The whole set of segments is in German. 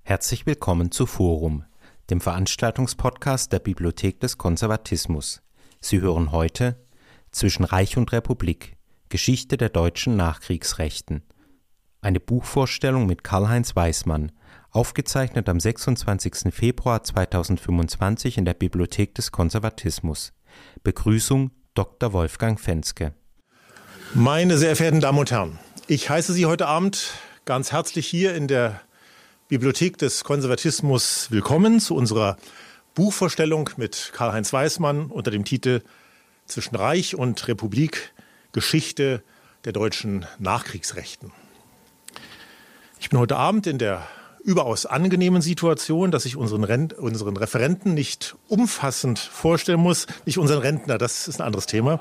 Herzlich willkommen zu Forum, dem Veranstaltungspodcast der Bibliothek des Konservatismus. Sie hören heute Zwischen Reich und Republik – Geschichte der deutschen Nachkriegsrechten. Eine Buchvorstellung mit Karl-Heinz Weismann, aufgezeichnet am 26. Februar 2025 in der Bibliothek des Konservatismus. Begrüßung Dr. Wolfgang Fenske. Meine sehr verehrten Damen und Herren, ich heiße Sie heute Abend ganz herzlich hier in der Bibliothek des Konservatismus willkommen zu unserer Buchvorstellung mit Karl-Heinz Weismann unter dem Titel Zwischen Reich und Republik – Geschichte der deutschen Nachkriegsrechten. Ich bin heute Abend in der überaus angenehmen Situation, dass ich unseren Referenten nicht umfassend vorstellen muss. Nicht unseren Rentner, das ist ein anderes Thema.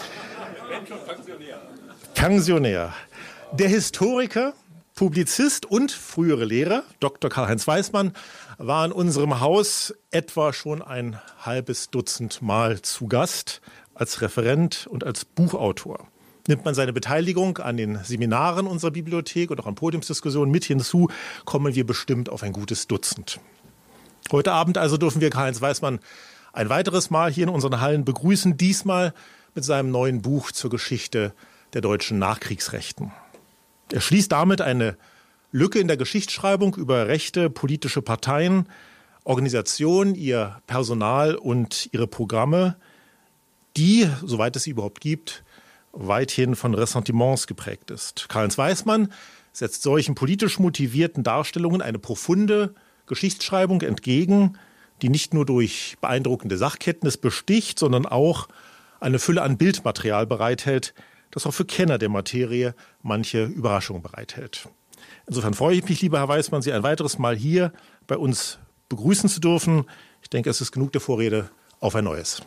Pensionär. Der Historiker, Publizist und frühere Lehrer, Dr. Karl-Heinz Weismann, war in unserem Haus etwa schon ein halbes Dutzend Mal zu Gast als Referent und als Buchautor. Nimmt man seine Beteiligung an den Seminaren unserer Bibliothek und auch an Podiumsdiskussionen mit hinzu, kommen wir bestimmt auf ein gutes Dutzend. Heute Abend also dürfen wir Karl-Heinz Weismann ein weiteres Mal hier in unseren Hallen begrüßen, diesmal mit seinem neuen Buch zur Geschichte der deutschen Nachkriegsrechten. Er schließt damit eine Lücke in der Geschichtsschreibung über rechte politische Parteien, Organisationen, ihr Personal und ihre Programme, die, soweit es sie überhaupt gibt, weithin von Ressentiments geprägt ist. Karl-Heinz Weismann setzt solchen politisch motivierten Darstellungen eine profunde Geschichtsschreibung entgegen, die nicht nur durch beeindruckende Sachkenntnis besticht, sondern auch eine Fülle an Bildmaterial bereithält, das auch für Kenner der Materie manche Überraschungen bereithält. Insofern freue ich mich, lieber Herr Weismann, Sie ein weiteres Mal hier bei uns begrüßen zu dürfen. Ich denke, es ist genug der Vorrede. Auf ein neues.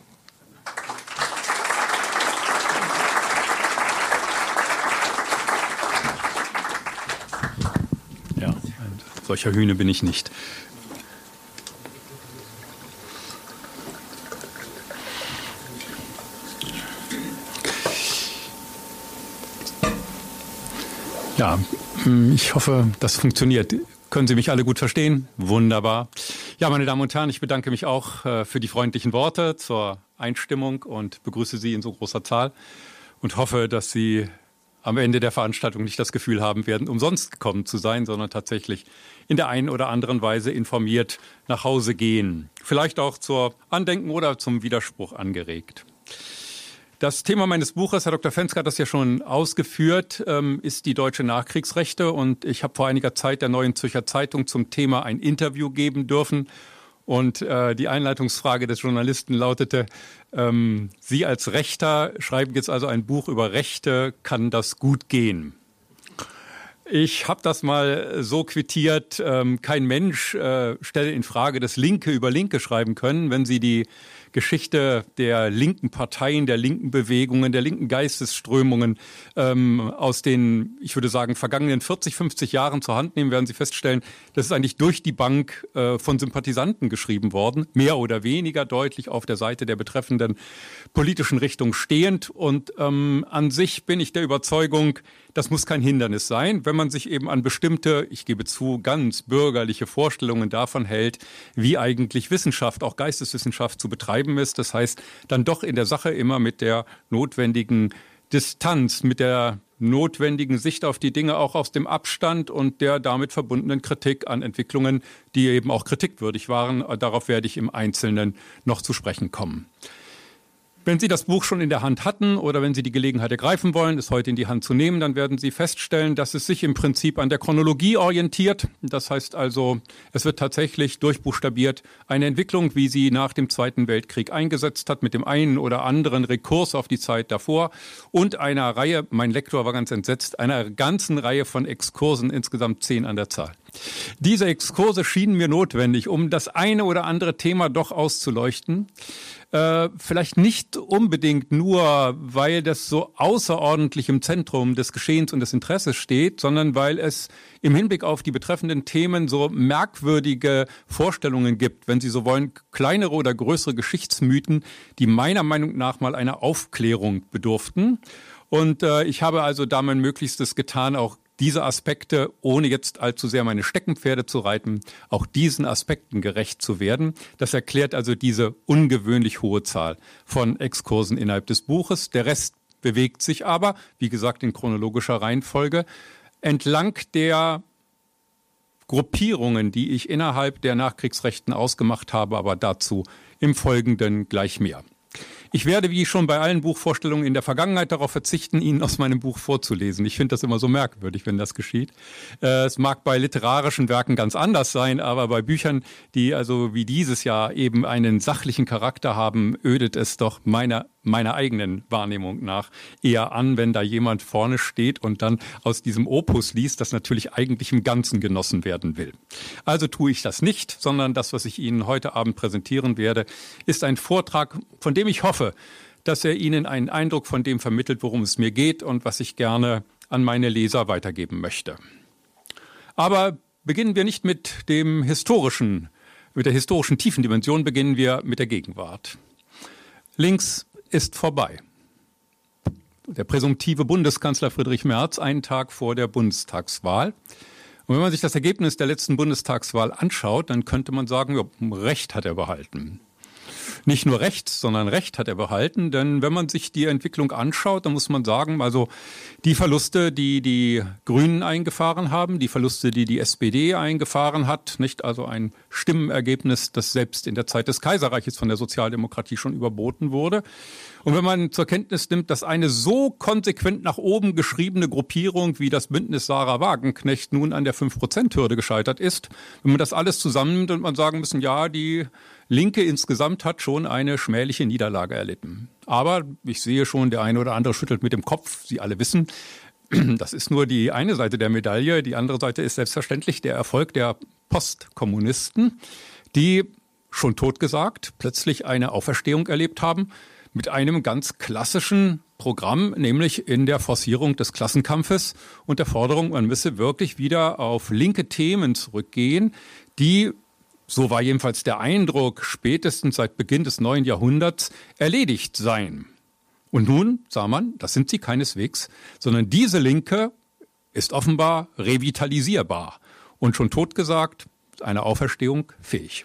Ja, ein solcher Hühne bin ich nicht. Ja, ich hoffe, das funktioniert. Können Sie mich alle gut verstehen? Wunderbar. Ja, meine Damen und Herren, ich bedanke mich auch für die freundlichen Worte zur Einstimmung und begrüße Sie in so großer Zahl und hoffe, dass Sie am Ende der Veranstaltung nicht das Gefühl haben werden, umsonst gekommen zu sein, sondern tatsächlich in der einen oder anderen Weise informiert nach Hause gehen. Vielleicht auch zur Andenken oder zum Widerspruch angeregt. Das Thema meines Buches, Herr Dr. Fenske hat das ja schon ausgeführt, ist die deutsche Nachkriegsrechte. Und ich habe vor einiger Zeit der Neuen Zürcher Zeitung zum Thema ein Interview geben dürfen. Und die Einleitungsfrage des Journalisten lautete, Sie als Rechter schreiben jetzt also ein Buch über Rechte, kann das gut gehen? Ich habe das mal so quittiert, kein Mensch stelle in Frage, dass Linke über Linke schreiben können, wenn sie die Geschichte der linken Parteien, der linken Bewegungen, der linken Geistesströmungen aus den, ich würde sagen, vergangenen 40, 50 Jahren zur Hand nehmen, werden Sie feststellen, das ist eigentlich durch die Bank von Sympathisanten geschrieben worden, mehr oder weniger deutlich auf der Seite der betreffenden politischen Richtung stehend. Und an sich bin ich der Überzeugung, das muss kein Hindernis sein, wenn man sich eben an bestimmte, ich gebe zu, ganz bürgerliche Vorstellungen davon hält, wie eigentlich Wissenschaft, auch Geisteswissenschaft zu betreiben ist. Das heißt, dann doch in der Sache immer mit der notwendigen Distanz, mit der notwendigen Sicht auf die Dinge auch aus dem Abstand und der damit verbundenen Kritik an Entwicklungen, die eben auch kritikwürdig waren. Darauf werde ich im Einzelnen noch zu sprechen kommen. Wenn Sie das Buch schon in der Hand hatten oder wenn Sie die Gelegenheit ergreifen wollen, es heute in die Hand zu nehmen, dann werden Sie feststellen, dass es sich im Prinzip an der Chronologie orientiert. Das heißt also, es wird tatsächlich durchbuchstabiert eine Entwicklung, wie sie nach dem Zweiten Weltkrieg eingesetzt hat, mit dem einen oder anderen Rekurs auf die Zeit davor und einer Reihe, mein Lektor war ganz entsetzt, einer ganzen Reihe von Exkursen, insgesamt 10 an der Zahl. Diese Exkurse schienen mir notwendig, um das eine oder andere Thema doch auszuleuchten. Vielleicht nicht unbedingt nur, weil das so außerordentlich im Zentrum des Geschehens und des Interesses steht, sondern weil es im Hinblick auf die betreffenden Themen so merkwürdige Vorstellungen gibt, wenn Sie so wollen, kleinere oder größere Geschichtsmythen, die meiner Meinung nach mal einer Aufklärung bedurften. Und ich habe also da mein Möglichstes getan, auch diese Aspekte, ohne jetzt allzu sehr meine Steckenpferde zu reiten, auch diesen Aspekten gerecht zu werden. Das erklärt also diese ungewöhnlich hohe Zahl von Exkursen innerhalb des Buches. Der Rest bewegt sich aber, wie gesagt, in chronologischer Reihenfolge, entlang der Gruppierungen, die ich innerhalb der Nachkriegsrechten ausgemacht habe, aber dazu im Folgenden gleich mehr. Ich werde, wie schon bei allen Buchvorstellungen in der Vergangenheit, darauf verzichten, Ihnen aus meinem Buch vorzulesen. Ich finde das immer so merkwürdig, wenn das geschieht. Es mag bei literarischen Werken ganz anders sein, aber bei Büchern, die also wie dieses Jahr eben einen sachlichen Charakter haben, ödet es doch meiner eigenen Wahrnehmung nach eher an, wenn da jemand vorne steht und dann aus diesem Opus liest, das natürlich eigentlich im Ganzen genossen werden will. Also tue ich das nicht, sondern das, was ich Ihnen heute Abend präsentieren werde, ist ein Vortrag, von dem ich hoffe, dass er Ihnen einen Eindruck von dem vermittelt, worum es mir geht und was ich gerne an meine Leser weitergeben möchte. Aber beginnen wir nicht mit der historischen tiefen Dimension, beginnen wir mit der Gegenwart. Links ist vorbei. Der präsumptive Bundeskanzler Friedrich Merz einen Tag vor der Bundestagswahl. Und wenn man sich das Ergebnis der letzten Bundestagswahl anschaut, dann könnte man sagen, ja, Recht hat er behalten. Nicht nur rechts, sondern Recht hat er behalten, denn wenn man sich die Entwicklung anschaut, dann muss man sagen, also die Verluste, die die Grünen eingefahren haben, die Verluste, die die SPD eingefahren hat, nicht also ein Stimmenergebnis, das selbst in der Zeit des Kaiserreiches von der Sozialdemokratie schon überboten wurde. Und wenn man zur Kenntnis nimmt, dass eine so konsequent nach oben geschriebene Gruppierung wie das Bündnis Sarah Wagenknecht nun an der 5%-Hürde gescheitert ist, wenn man das alles zusammennimmt und man sagen müssen, ja, die Linke insgesamt hat schon eine schmähliche Niederlage erlitten. Aber ich sehe schon, der eine oder andere schüttelt mit dem Kopf. Sie alle wissen, das ist nur die eine Seite der Medaille. Die andere Seite ist selbstverständlich der Erfolg der Postkommunisten, die, schon totgesagt, plötzlich eine Auferstehung erlebt haben mit einem ganz klassischen Programm, nämlich in der Forcierung des Klassenkampfes und der Forderung, man müsse wirklich wieder auf linke Themen zurückgehen, die, so war jedenfalls der Eindruck, spätestens seit Beginn des neuen Jahrhunderts erledigt seien. Und nun sah man, das sind sie keineswegs, sondern diese Linke ist offenbar revitalisierbar und schon totgesagt, einer Auferstehung fähig.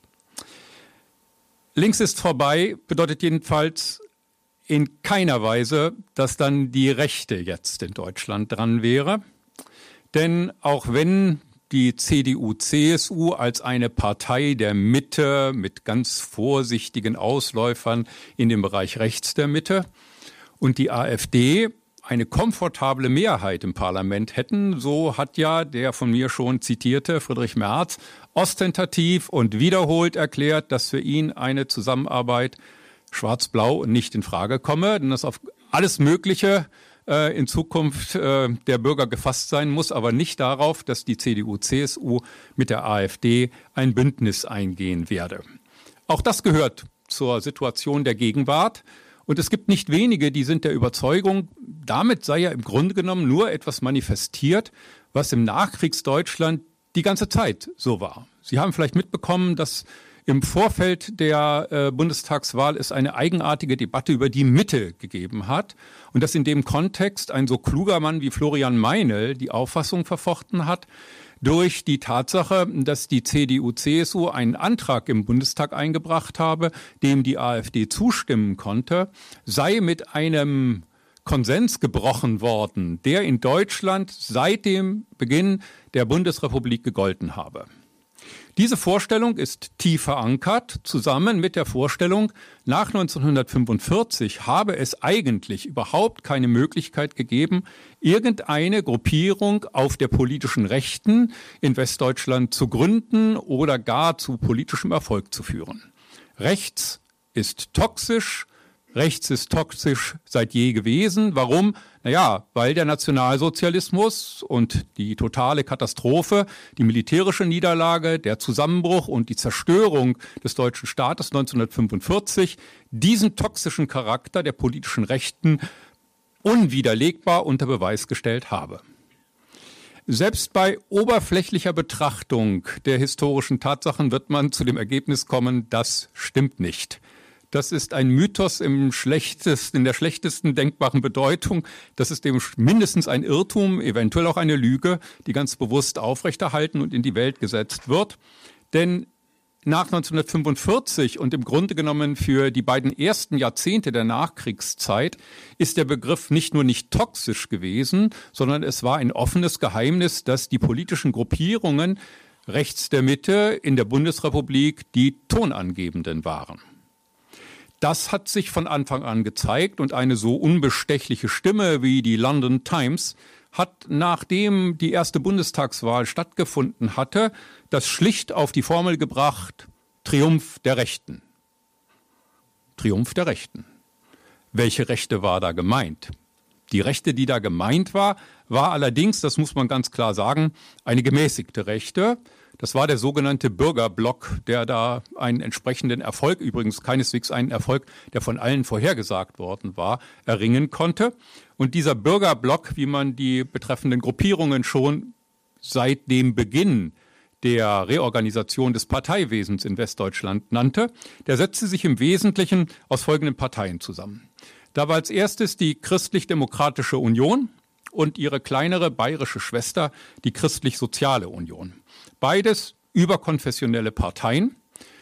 Links ist vorbei bedeutet jedenfalls in keiner Weise, dass dann die Rechte jetzt in Deutschland dran wäre. Denn auch wenn die CDU-CSU als eine Partei der Mitte mit ganz vorsichtigen Ausläufern in dem Bereich rechts der Mitte und die AfD eine komfortable Mehrheit im Parlament hätten, so hat ja der von mir schon zitierte Friedrich Merz ostentativ und wiederholt erklärt, dass für ihn eine Zusammenarbeit Schwarz-Blau nicht in Frage komme, denn das auf alles Mögliche in Zukunft der Bürger gefasst sein muss, aber nicht darauf, dass die CDU-CSU mit der AfD ein Bündnis eingehen werde. Auch das gehört zur Situation der Gegenwart. Und es gibt nicht wenige, die sind der Überzeugung, damit sei ja im Grunde genommen nur etwas manifestiert, was im Nachkriegsdeutschland die ganze Zeit so war. Sie haben vielleicht mitbekommen, dass im Vorfeld der Bundestagswahl es eine eigenartige Debatte über die Mitte gegeben hat und dass in dem Kontext ein so kluger Mann wie Florian Meinl die Auffassung verfochten hat, durch die Tatsache, dass die CDU-CSU einen Antrag im Bundestag eingebracht habe, dem die AfD zustimmen konnte, sei mit einem Konsens gebrochen worden, der in Deutschland seit dem Beginn der Bundesrepublik gegolten habe. Diese Vorstellung ist tief verankert, zusammen mit der Vorstellung, nach 1945 habe es eigentlich überhaupt keine Möglichkeit gegeben, irgendeine Gruppierung auf der politischen Rechten in Westdeutschland zu gründen oder gar zu politischem Erfolg zu führen. Rechts ist toxisch seit je gewesen. Warum? Naja, weil der Nationalsozialismus und die totale Katastrophe, die militärische Niederlage, der Zusammenbruch und die Zerstörung des deutschen Staates 1945 diesen toxischen Charakter der politischen Rechten unwiderlegbar unter Beweis gestellt habe. Selbst bei oberflächlicher Betrachtung der historischen Tatsachen wird man zu dem Ergebnis kommen, das stimmt nicht. Das ist ein Mythos in der schlechtesten denkbaren Bedeutung. Das ist eben mindestens ein Irrtum, eventuell auch eine Lüge, die ganz bewusst aufrechterhalten und in die Welt gesetzt wird. Denn nach 1945 und im Grunde genommen für die beiden ersten Jahrzehnte der Nachkriegszeit ist der Begriff nicht nur nicht toxisch gewesen, sondern es war ein offenes Geheimnis, dass die politischen Gruppierungen rechts der Mitte in der Bundesrepublik die tonangebenden waren. Das hat sich von Anfang an gezeigt und eine so unbestechliche Stimme wie die London Times hat, nachdem die erste Bundestagswahl stattgefunden hatte, das schlicht auf die Formel gebracht: Triumph der Rechten. Triumph der Rechten. Welche Rechte war da gemeint? Die Rechte, die da gemeint war allerdings, das muss man ganz klar sagen, eine gemäßigte Rechte. Das war der sogenannte Bürgerblock, der da einen entsprechenden Erfolg, übrigens keineswegs einen Erfolg, der von allen vorhergesagt worden war, erringen konnte. Und dieser Bürgerblock, wie man die betreffenden Gruppierungen schon seit dem Beginn der Reorganisation des Parteiwesens in Westdeutschland nannte, der setzte sich im Wesentlichen aus folgenden Parteien zusammen. Da war als erstes die Christlich-Demokratische Union und ihre kleinere bayerische Schwester, die Christlich-Soziale Union. Beides überkonfessionelle Parteien,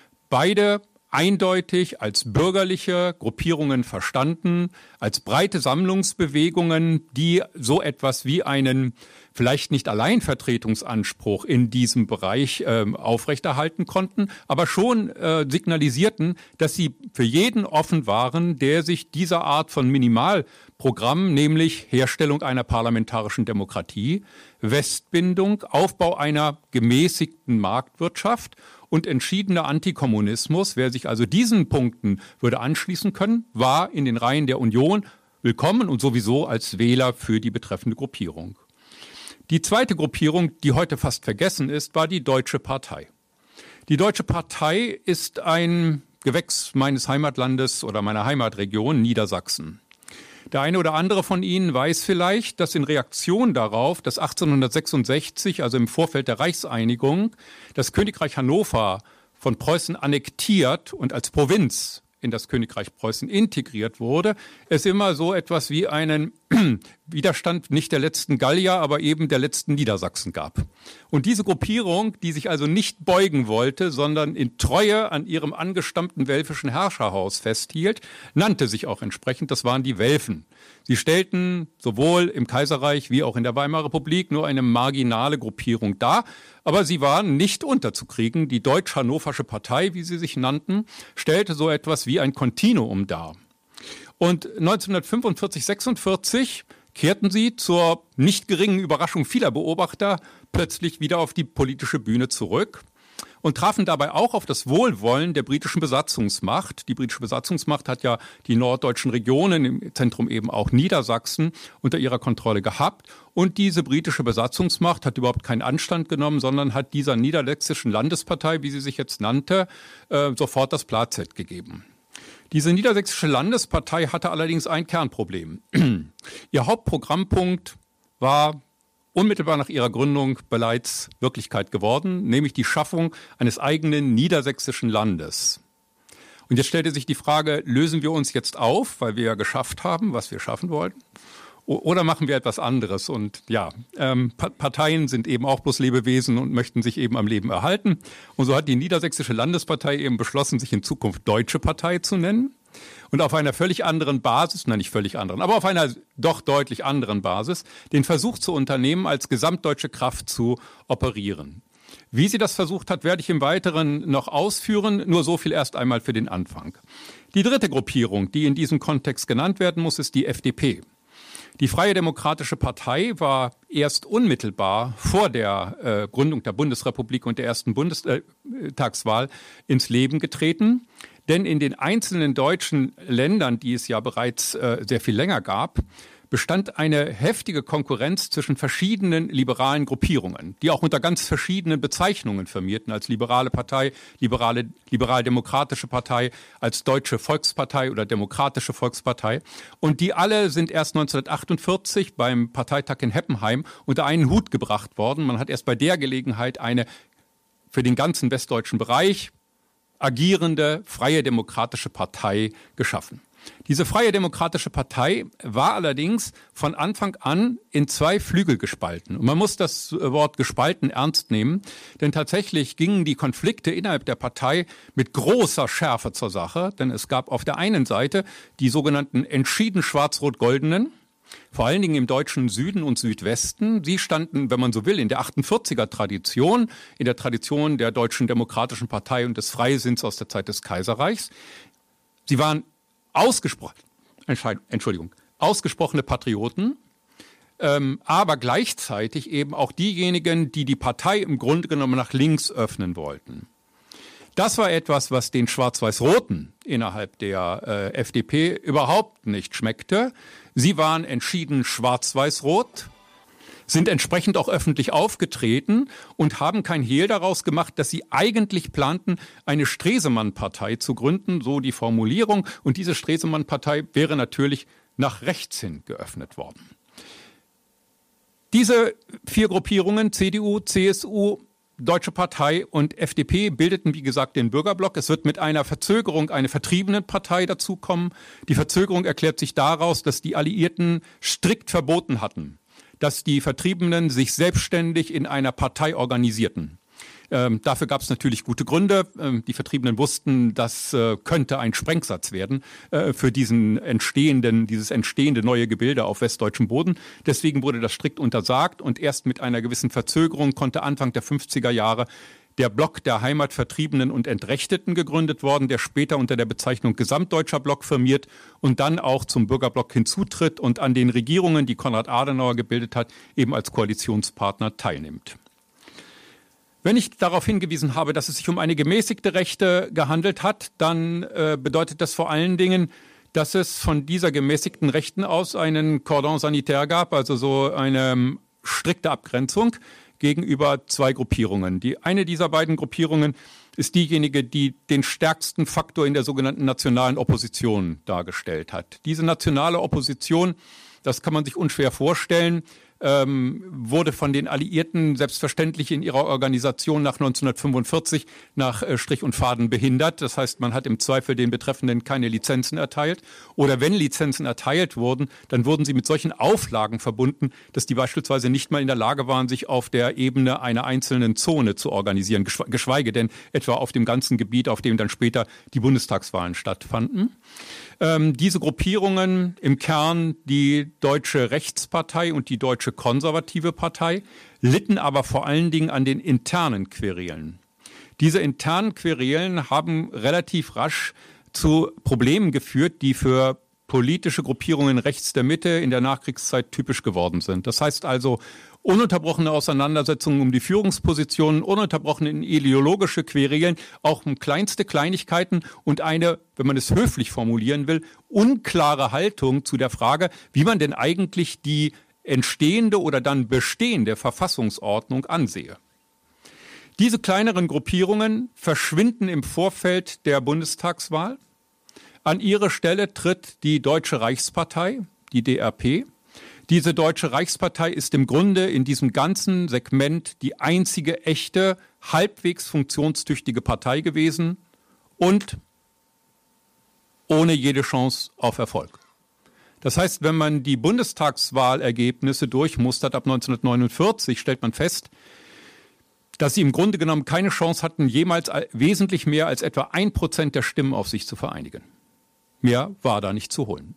beide eindeutig als bürgerliche Gruppierungen verstanden, als breite Sammlungsbewegungen, die so etwas wie einen vielleicht nicht Alleinvertretungsanspruch in diesem Bereich aufrechterhalten konnten, aber schon signalisierten, dass sie für jeden offen waren, der sich dieser Art von Minimalprogramm, nämlich Herstellung einer parlamentarischen Demokratie, Westbindung, Aufbau einer gemäßigten Marktwirtschaft und entschiedener Antikommunismus, wer sich also diesen Punkten würde anschließen können, war in den Reihen der Union willkommen und sowieso als Wähler für die betreffende Gruppierung. Die zweite Gruppierung, die heute fast vergessen ist, war die Deutsche Partei. Die Deutsche Partei ist ein Gewächs meines Heimatlandes oder meiner Heimatregion Niedersachsen. Der eine oder andere von Ihnen weiß vielleicht, dass in Reaktion darauf, dass 1866, also im Vorfeld der Reichseinigung, das Königreich Hannover von Preußen annektiert und als Provinz in das Königreich Preußen integriert wurde, es immer so etwas wie einen Widerstand nicht der letzten Gallier, aber eben der letzten Niedersachsen gab. Und diese Gruppierung, die sich also nicht beugen wollte, sondern in Treue an ihrem angestammten welfischen Herrscherhaus festhielt, nannte sich auch entsprechend, das waren die Welfen. Sie stellten sowohl im Kaiserreich wie auch in der Weimarer Republik nur eine marginale Gruppierung dar, aber sie waren nicht unterzukriegen. Die Deutsch-Hannoversche Partei, wie sie sich nannten, stellte so etwas wie ein Kontinuum dar. Und 1945/46 kehrten sie zur nicht geringen Überraschung vieler Beobachter plötzlich wieder auf die politische Bühne zurück und trafen dabei auch auf das Wohlwollen der britischen Besatzungsmacht. Die britische Besatzungsmacht hat ja die norddeutschen Regionen, im Zentrum eben auch Niedersachsen, unter ihrer Kontrolle gehabt. Und diese britische Besatzungsmacht hat überhaupt keinen Anstand genommen, sondern hat dieser niedersächsischen Landespartei, wie sie sich jetzt nannte, sofort das Plazett gegeben. Diese niedersächsische Landespartei hatte allerdings ein Kernproblem. Ihr Hauptprogrammpunkt war unmittelbar nach ihrer Gründung bereits Wirklichkeit geworden, nämlich die Schaffung eines eigenen niedersächsischen Landes. Und jetzt stellte sich die Frage, lösen wir uns jetzt auf, weil wir ja geschafft haben, was wir schaffen wollten? Oder machen wir etwas anderes? Und ja, Parteien sind eben auch bloß Lebewesen und möchten sich eben am Leben erhalten. Und so hat die Niedersächsische Landespartei eben beschlossen, sich in Zukunft Deutsche Partei zu nennen. Und auf einer völlig anderen Basis, nein, nicht völlig anderen, aber auf einer doch deutlich anderen Basis, den Versuch zu unternehmen, als gesamtdeutsche Kraft zu operieren. Wie sie das versucht hat, werde ich im Weiteren noch ausführen, nur so viel erst einmal für den Anfang. Die dritte Gruppierung, die in diesem Kontext genannt werden muss, ist die FDP. Die Freie Demokratische Partei war erst unmittelbar vor der Gründung der Bundesrepublik und der ersten Bundestagswahl ins Leben getreten. Denn in den einzelnen deutschen Ländern, die es ja bereits sehr viel länger gab, bestand eine heftige Konkurrenz zwischen verschiedenen liberalen Gruppierungen, die auch unter ganz verschiedenen Bezeichnungen firmierten, als liberale Partei, liberal-demokratische Partei, als Deutsche Volkspartei oder Demokratische Volkspartei. Und die alle sind erst 1948 beim Parteitag in Heppenheim unter einen Hut gebracht worden. Man hat erst bei der Gelegenheit eine für den ganzen westdeutschen Bereich agierende Freie Demokratische Partei geschaffen. Diese Freie Demokratische Partei war allerdings von Anfang an in zwei Flügel gespalten. Und man muss das Wort gespalten ernst nehmen, denn tatsächlich gingen die Konflikte innerhalb der Partei mit großer Schärfe zur Sache, denn es gab auf der einen Seite die sogenannten entschieden schwarz-rot-goldenen, vor allen Dingen im deutschen Süden und Südwesten. Sie standen, wenn man so will, in der 48er-Tradition, in der Tradition der Deutschen Demokratischen Partei und des Freisinns aus der Zeit des Kaiserreichs. Sie waren ausgesprochene Patrioten, aber gleichzeitig eben auch diejenigen, die die Partei im Grunde genommen nach links öffnen wollten. Das war etwas, was den Schwarz-Weiß-Roten innerhalb der FDP überhaupt nicht schmeckte. Sie waren entschieden schwarz-weiß-rot, sind entsprechend auch öffentlich aufgetreten und haben kein Hehl daraus gemacht, dass sie eigentlich planten, eine Stresemann-Partei zu gründen, so die Formulierung. Und diese Stresemann-Partei wäre natürlich nach rechts hin geöffnet worden. Diese vier Gruppierungen, CDU, CSU, Deutsche Partei und FDP, bildeten, wie gesagt, den Bürgerblock. Es wird mit einer Verzögerung eine Vertriebenenpartei dazukommen. Die Verzögerung erklärt sich daraus, dass die Alliierten strikt verboten hatten, dass die Vertriebenen sich selbstständig in einer Partei organisierten. Dafür gab es natürlich gute Gründe. Die Vertriebenen wussten, das könnte ein Sprengsatz werden für dieses entstehende neue Gebilde auf westdeutschem Boden. Deswegen wurde das strikt untersagt und erst mit einer gewissen Verzögerung konnte Anfang der 50er Jahre der Block der Heimatvertriebenen und Entrechteten gegründet worden, der später unter der Bezeichnung Gesamtdeutscher Block firmiert und dann auch zum Bürgerblock hinzutritt und an den Regierungen, die Konrad Adenauer gebildet hat, eben als Koalitionspartner teilnimmt. Wenn ich darauf hingewiesen habe, dass es sich um eine gemäßigte Rechte gehandelt hat, dann bedeutet das vor allen Dingen, dass es von dieser gemäßigten Rechten aus einen Cordon sanitaire gab, also so eine strikte Abgrenzung gegenüber zwei Gruppierungen. Die eine dieser beiden Gruppierungen ist diejenige, die den stärksten Faktor in der sogenannten nationalen Opposition dargestellt hat. Diese nationale Opposition, das kann man sich unschwer vorstellen, wurde von den Alliierten selbstverständlich in ihrer Organisation nach 1945 nach Strich und Faden behindert. Das heißt, man hat im Zweifel den Betreffenden keine Lizenzen erteilt. Oder wenn Lizenzen erteilt wurden, dann wurden sie mit solchen Auflagen verbunden, dass die beispielsweise nicht mal in der Lage waren, sich auf der Ebene einer einzelnen Zone zu organisieren, geschweige denn etwa auf dem ganzen Gebiet, auf dem dann später die Bundestagswahlen stattfanden. Diese Gruppierungen, im Kern die Deutsche Rechtspartei und die Deutsche Konservative Partei, litten aber vor allen Dingen an den internen Querelen. Diese internen Querelen haben relativ rasch zu Problemen geführt, die für politische Gruppierungen rechts der Mitte in der Nachkriegszeit typisch geworden sind. Das heißt also ununterbrochene Auseinandersetzungen um die Führungspositionen, ununterbrochene ideologische Querelen, auch um kleinste Kleinigkeiten und eine, wenn man es höflich formulieren will, unklare Haltung zu der Frage, wie man denn eigentlich die entstehende oder dann bestehende Verfassungsordnung ansehe. Diese kleineren Gruppierungen verschwinden im Vorfeld der Bundestagswahl. An ihre Stelle tritt die Deutsche Reichspartei, die DRP. Diese Deutsche Reichspartei ist im Grunde in diesem ganzen Segment die einzige echte, halbwegs funktionstüchtige Partei gewesen und ohne jede Chance auf Erfolg. Das heißt, wenn man die Bundestagswahlergebnisse durchmustert ab 1949, stellt man fest, dass sie im Grunde genommen keine Chance hatten, jemals wesentlich mehr als etwa 1% der Stimmen auf sich zu vereinigen. Mehr war da nicht zu holen.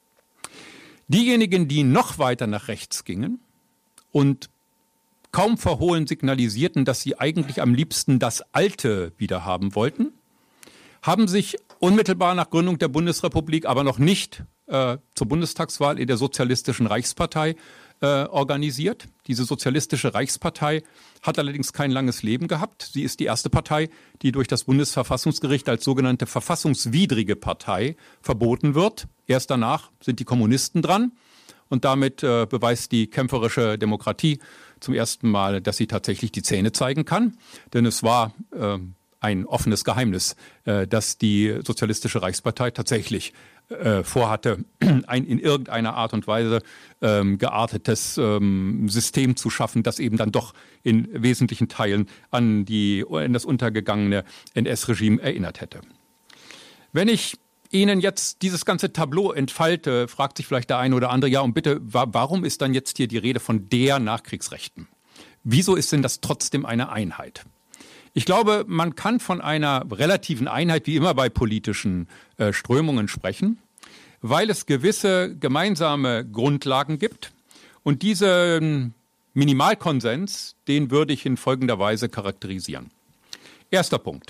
Diejenigen, die noch weiter nach rechts gingen und kaum verhohlen signalisierten, dass sie eigentlich am liebsten das Alte wieder haben wollten, haben sich unmittelbar nach Gründung der Bundesrepublik, aber noch nicht zur Bundestagswahl in der Sozialistischen Reichspartei organisiert. Diese Sozialistische Reichspartei hat allerdings kein langes Leben gehabt. Sie ist die erste Partei, die durch das Bundesverfassungsgericht als sogenannte verfassungswidrige Partei verboten wird. Erst danach sind die Kommunisten dran und damit beweist die kämpferische Demokratie zum ersten Mal, dass sie tatsächlich die Zähne zeigen kann. Denn es war ein offenes Geheimnis, dass die Sozialistische Reichspartei tatsächlich vorhatte, ein in irgendeiner Art und Weise geartetes System zu schaffen, das eben dann doch in wesentlichen Teilen an das untergegangene NS-Regime erinnert hätte. Wenn ich Ihnen jetzt dieses ganze Tableau entfalte, fragt sich vielleicht der eine oder andere, ja und bitte, warum ist dann jetzt hier die Rede von der Nachkriegsrechten? Wieso ist denn das trotzdem eine Einheit? Ich glaube, man kann von einer relativen Einheit, wie immer bei politischen Strömungen sprechen, weil es gewisse gemeinsame Grundlagen gibt. Und diesen Minimalkonsens, den würde ich in folgender Weise charakterisieren. Erster Punkt.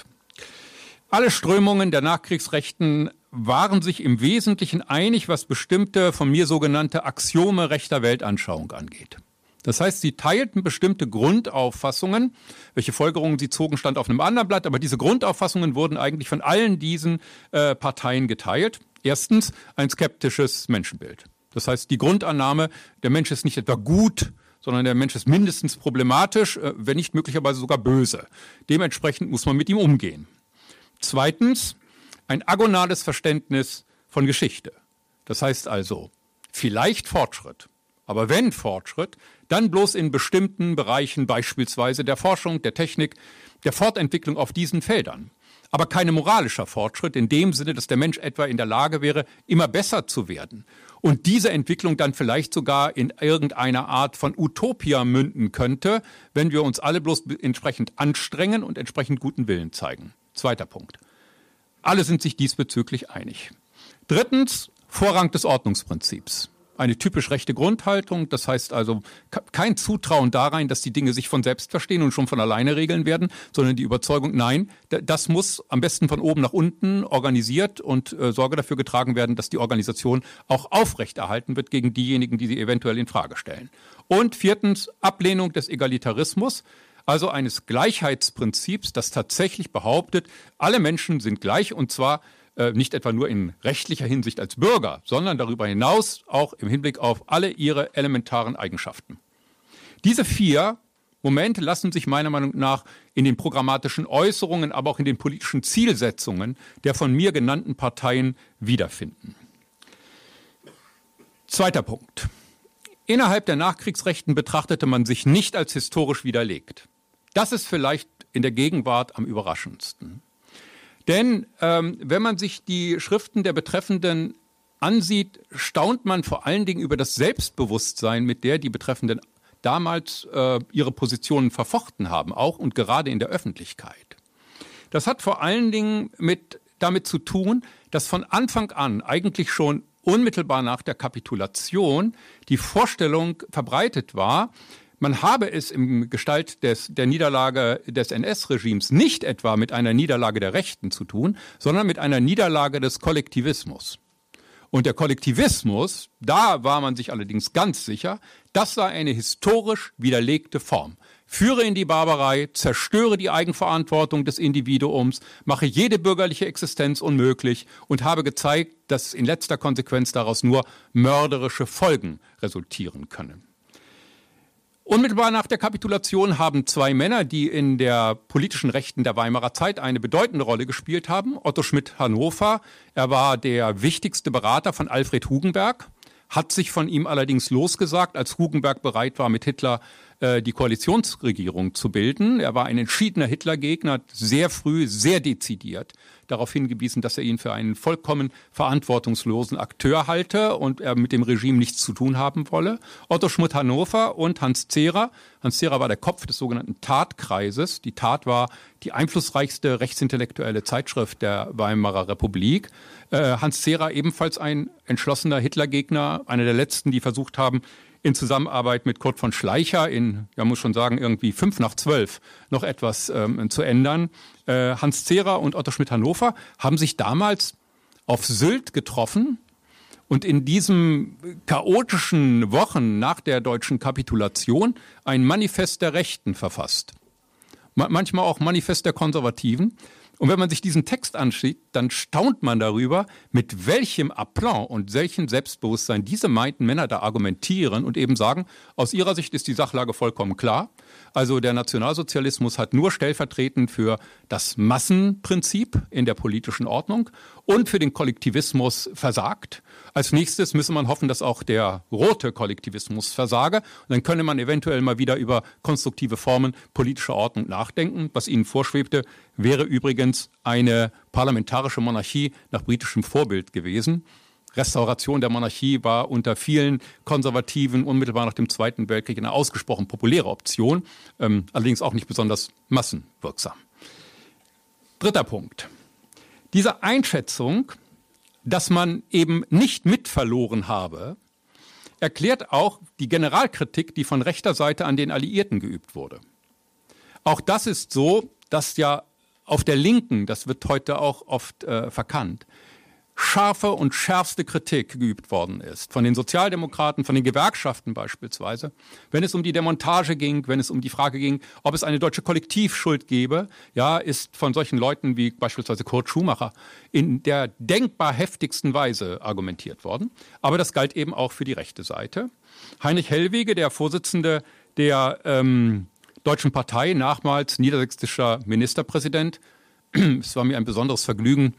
Alle Strömungen der Nachkriegsrechten waren sich im Wesentlichen einig, was bestimmte von mir sogenannte Axiome rechter Weltanschauung angeht. Das heißt, sie teilten bestimmte Grundauffassungen. Welche Folgerungen sie zogen, stand auf einem anderen Blatt, aber diese Grundauffassungen wurden eigentlich von allen diesen Parteien geteilt. Erstens ein skeptisches Menschenbild. Das heißt, die Grundannahme, der Mensch ist nicht etwa gut, sondern der Mensch ist mindestens problematisch, wenn nicht möglicherweise sogar böse. Dementsprechend muss man mit ihm umgehen. Zweitens ein agonales Verständnis von Geschichte. Das heißt also, vielleicht Fortschritt, aber wenn Fortschritt, dann bloß in bestimmten Bereichen, beispielsweise der Forschung, der Technik, der Fortentwicklung auf diesen Feldern. Aber kein moralischer Fortschritt in dem Sinne, dass der Mensch etwa in der Lage wäre, immer besser zu werden. Und diese Entwicklung dann vielleicht sogar in irgendeiner Art von Utopia münden könnte, wenn wir uns alle bloß entsprechend anstrengen und entsprechend guten Willen zeigen. Zweiter Punkt. Alle sind sich diesbezüglich einig. Drittens, Vorrang des Ordnungsprinzips. Eine typisch rechte Grundhaltung, das heißt also kein Zutrauen darein, dass die Dinge sich von selbst verstehen und schon von alleine regeln werden, sondern die Überzeugung, nein, das muss am besten von oben nach unten organisiert und Sorge dafür getragen werden, dass die Organisation auch aufrechterhalten wird gegen diejenigen, die sie eventuell in Frage stellen. Und viertens, Ablehnung des Egalitarismus, also eines Gleichheitsprinzips, das tatsächlich behauptet, alle Menschen sind gleich und zwar nicht etwa nur in rechtlicher Hinsicht als Bürger, sondern darüber hinaus auch im Hinblick auf alle ihre elementaren Eigenschaften. Diese 4 Momente lassen sich meiner Meinung nach in den programmatischen Äußerungen, aber auch in den politischen Zielsetzungen der von mir genannten Parteien wiederfinden. Zweiter Punkt. Innerhalb der Nachkriegsrechten betrachtete man sich nicht als historisch widerlegt. Das ist vielleicht in der Gegenwart am überraschendsten. Denn wenn man sich die Schriften der Betreffenden ansieht, staunt man vor allen Dingen über das Selbstbewusstsein, mit der die Betreffenden damals ihre Positionen verfochten haben, auch und gerade in der Öffentlichkeit. Das hat vor allen Dingen damit zu tun, dass von Anfang an, eigentlich schon unmittelbar nach der Kapitulation, die Vorstellung verbreitet war, man habe es im Gestalt der Niederlage des NS-Regimes nicht etwa mit einer Niederlage der Rechten zu tun, sondern mit einer Niederlage des Kollektivismus. Und der Kollektivismus, da war man sich allerdings ganz sicher, das sei eine historisch widerlegte Form. Führe in die Barbarei, zerstöre die Eigenverantwortung des Individuums, mache jede bürgerliche Existenz unmöglich und habe gezeigt, dass in letzter Konsequenz daraus nur mörderische Folgen resultieren können. Unmittelbar nach der Kapitulation haben 2 Männer, die in der politischen Rechten der Weimarer Zeit eine bedeutende Rolle gespielt haben. Otto Schmidt-Hannover, er war der wichtigste Berater von Alfred Hugenberg, hat sich von ihm allerdings losgesagt, als Hugenberg bereit war, mit Hitler die Koalitionsregierung zu bilden. Er war ein entschiedener Hitlergegner, hat sehr früh, sehr dezidiert darauf hingewiesen, dass er ihn für einen vollkommen verantwortungslosen Akteur halte und er mit dem Regime nichts zu tun haben wolle. Otto Schmidt-Hannover und Hans Zehrer. Hans Zehrer war der Kopf des sogenannten Tatkreises. Die Tat war die einflussreichste rechtsintellektuelle Zeitschrift der Weimarer Republik. Hans Zehrer ebenfalls ein entschlossener Hitlergegner, einer der letzten, die versucht haben, in Zusammenarbeit mit Kurt von Schleicher man muss schon sagen, irgendwie 5 nach 12 noch etwas zu ändern. Hans Zehrer und Otto Schmidt-Hannover haben sich damals auf Sylt getroffen und in diesen chaotischen Wochen nach der deutschen Kapitulation ein Manifest der Rechten verfasst. Manchmal auch Manifest der Konservativen. Und wenn man sich diesen Text ansieht, dann staunt man darüber, mit welchem Aplomb und welchem Selbstbewusstsein diese meinten Männer da argumentieren und eben sagen, aus ihrer Sicht ist die Sachlage vollkommen klar. Also der Nationalsozialismus hat nur stellvertretend für das Massenprinzip in der politischen Ordnung und für den Kollektivismus versagt. Als nächstes müsse man hoffen, dass auch der rote Kollektivismus versage. Und dann könne man eventuell mal wieder über konstruktive Formen politischer Ordnung nachdenken. Was ihnen vorschwebte, wäre übrigens eine parlamentarische Monarchie nach britischem Vorbild gewesen. Restauration der Monarchie war unter vielen Konservativen unmittelbar nach dem Zweiten Weltkrieg eine ausgesprochen populäre Option, allerdings auch nicht besonders massenwirksam. Dritter Punkt. Diese Einschätzung, dass man eben nicht mitverloren habe, erklärt auch die Generalkritik, die von rechter Seite an den Alliierten geübt wurde. Auch das ist so, dass ja auf der Linken, das wird heute auch oft verkannt, scharfe und schärfste Kritik geübt worden ist. Von den Sozialdemokraten, von den Gewerkschaften beispielsweise. Wenn es um die Demontage ging, wenn es um die Frage ging, ob es eine deutsche Kollektivschuld gäbe, ja, ist von solchen Leuten wie beispielsweise Kurt Schumacher in der denkbar heftigsten Weise argumentiert worden. Aber das galt eben auch für die rechte Seite. Heinrich Hellwege, der Vorsitzende der Deutschen Partei, nachmals niedersächsischer Ministerpräsident, es war mir ein besonderes Vergnügen,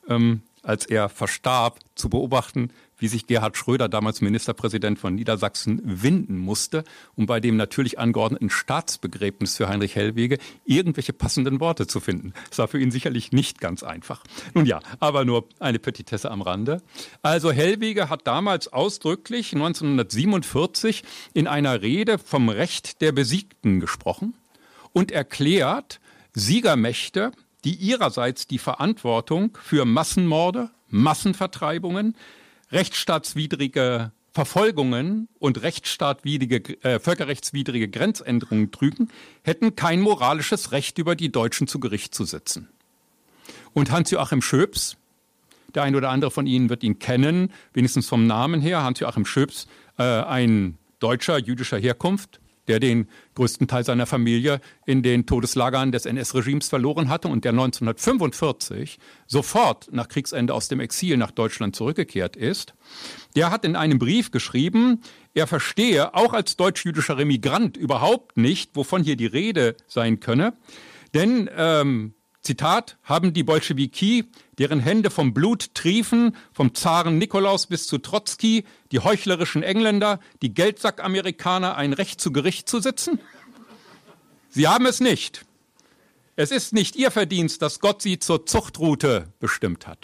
als er verstarb, zu beobachten, wie sich Gerhard Schröder, damals Ministerpräsident von Niedersachsen, winden musste, um bei dem natürlich angeordneten Staatsbegräbnis für Heinrich Hellwege irgendwelche passenden Worte zu finden. Das war für ihn sicherlich nicht ganz einfach. Nun ja, aber nur eine Petitesse am Rande. Also Hellwege hat damals ausdrücklich 1947 in einer Rede vom Recht der Besiegten gesprochen und erklärt, Siegermächte, die ihrerseits die Verantwortung für Massenmorde, Massenvertreibungen, rechtsstaatswidrige Verfolgungen und völkerrechtswidrige Grenzänderungen trügen, hätten kein moralisches Recht, über die Deutschen zu Gericht zu sitzen. Und Hans-Joachim Schöps, der ein oder andere von Ihnen wird ihn kennen, wenigstens vom Namen her, Hans-Joachim Schöps, ein Deutscher jüdischer Herkunft, der den größten Teil seiner Familie in den Todeslagern des NS-Regimes verloren hatte und der 1945 sofort nach Kriegsende aus dem Exil nach Deutschland zurückgekehrt ist, der hat in einem Brief geschrieben, er verstehe auch als deutsch-jüdischer Remigrant überhaupt nicht, wovon hier die Rede sein könne, denn Zitat, haben die Bolschewiki, deren Hände vom Blut triefen, vom Zaren Nikolaus bis zu Trotzki, die heuchlerischen Engländer, die Geldsack-Amerikaner ein Recht zu Gericht zu sitzen? Sie haben es nicht. Es ist nicht ihr Verdienst, dass Gott sie zur Zuchtroute bestimmt hat.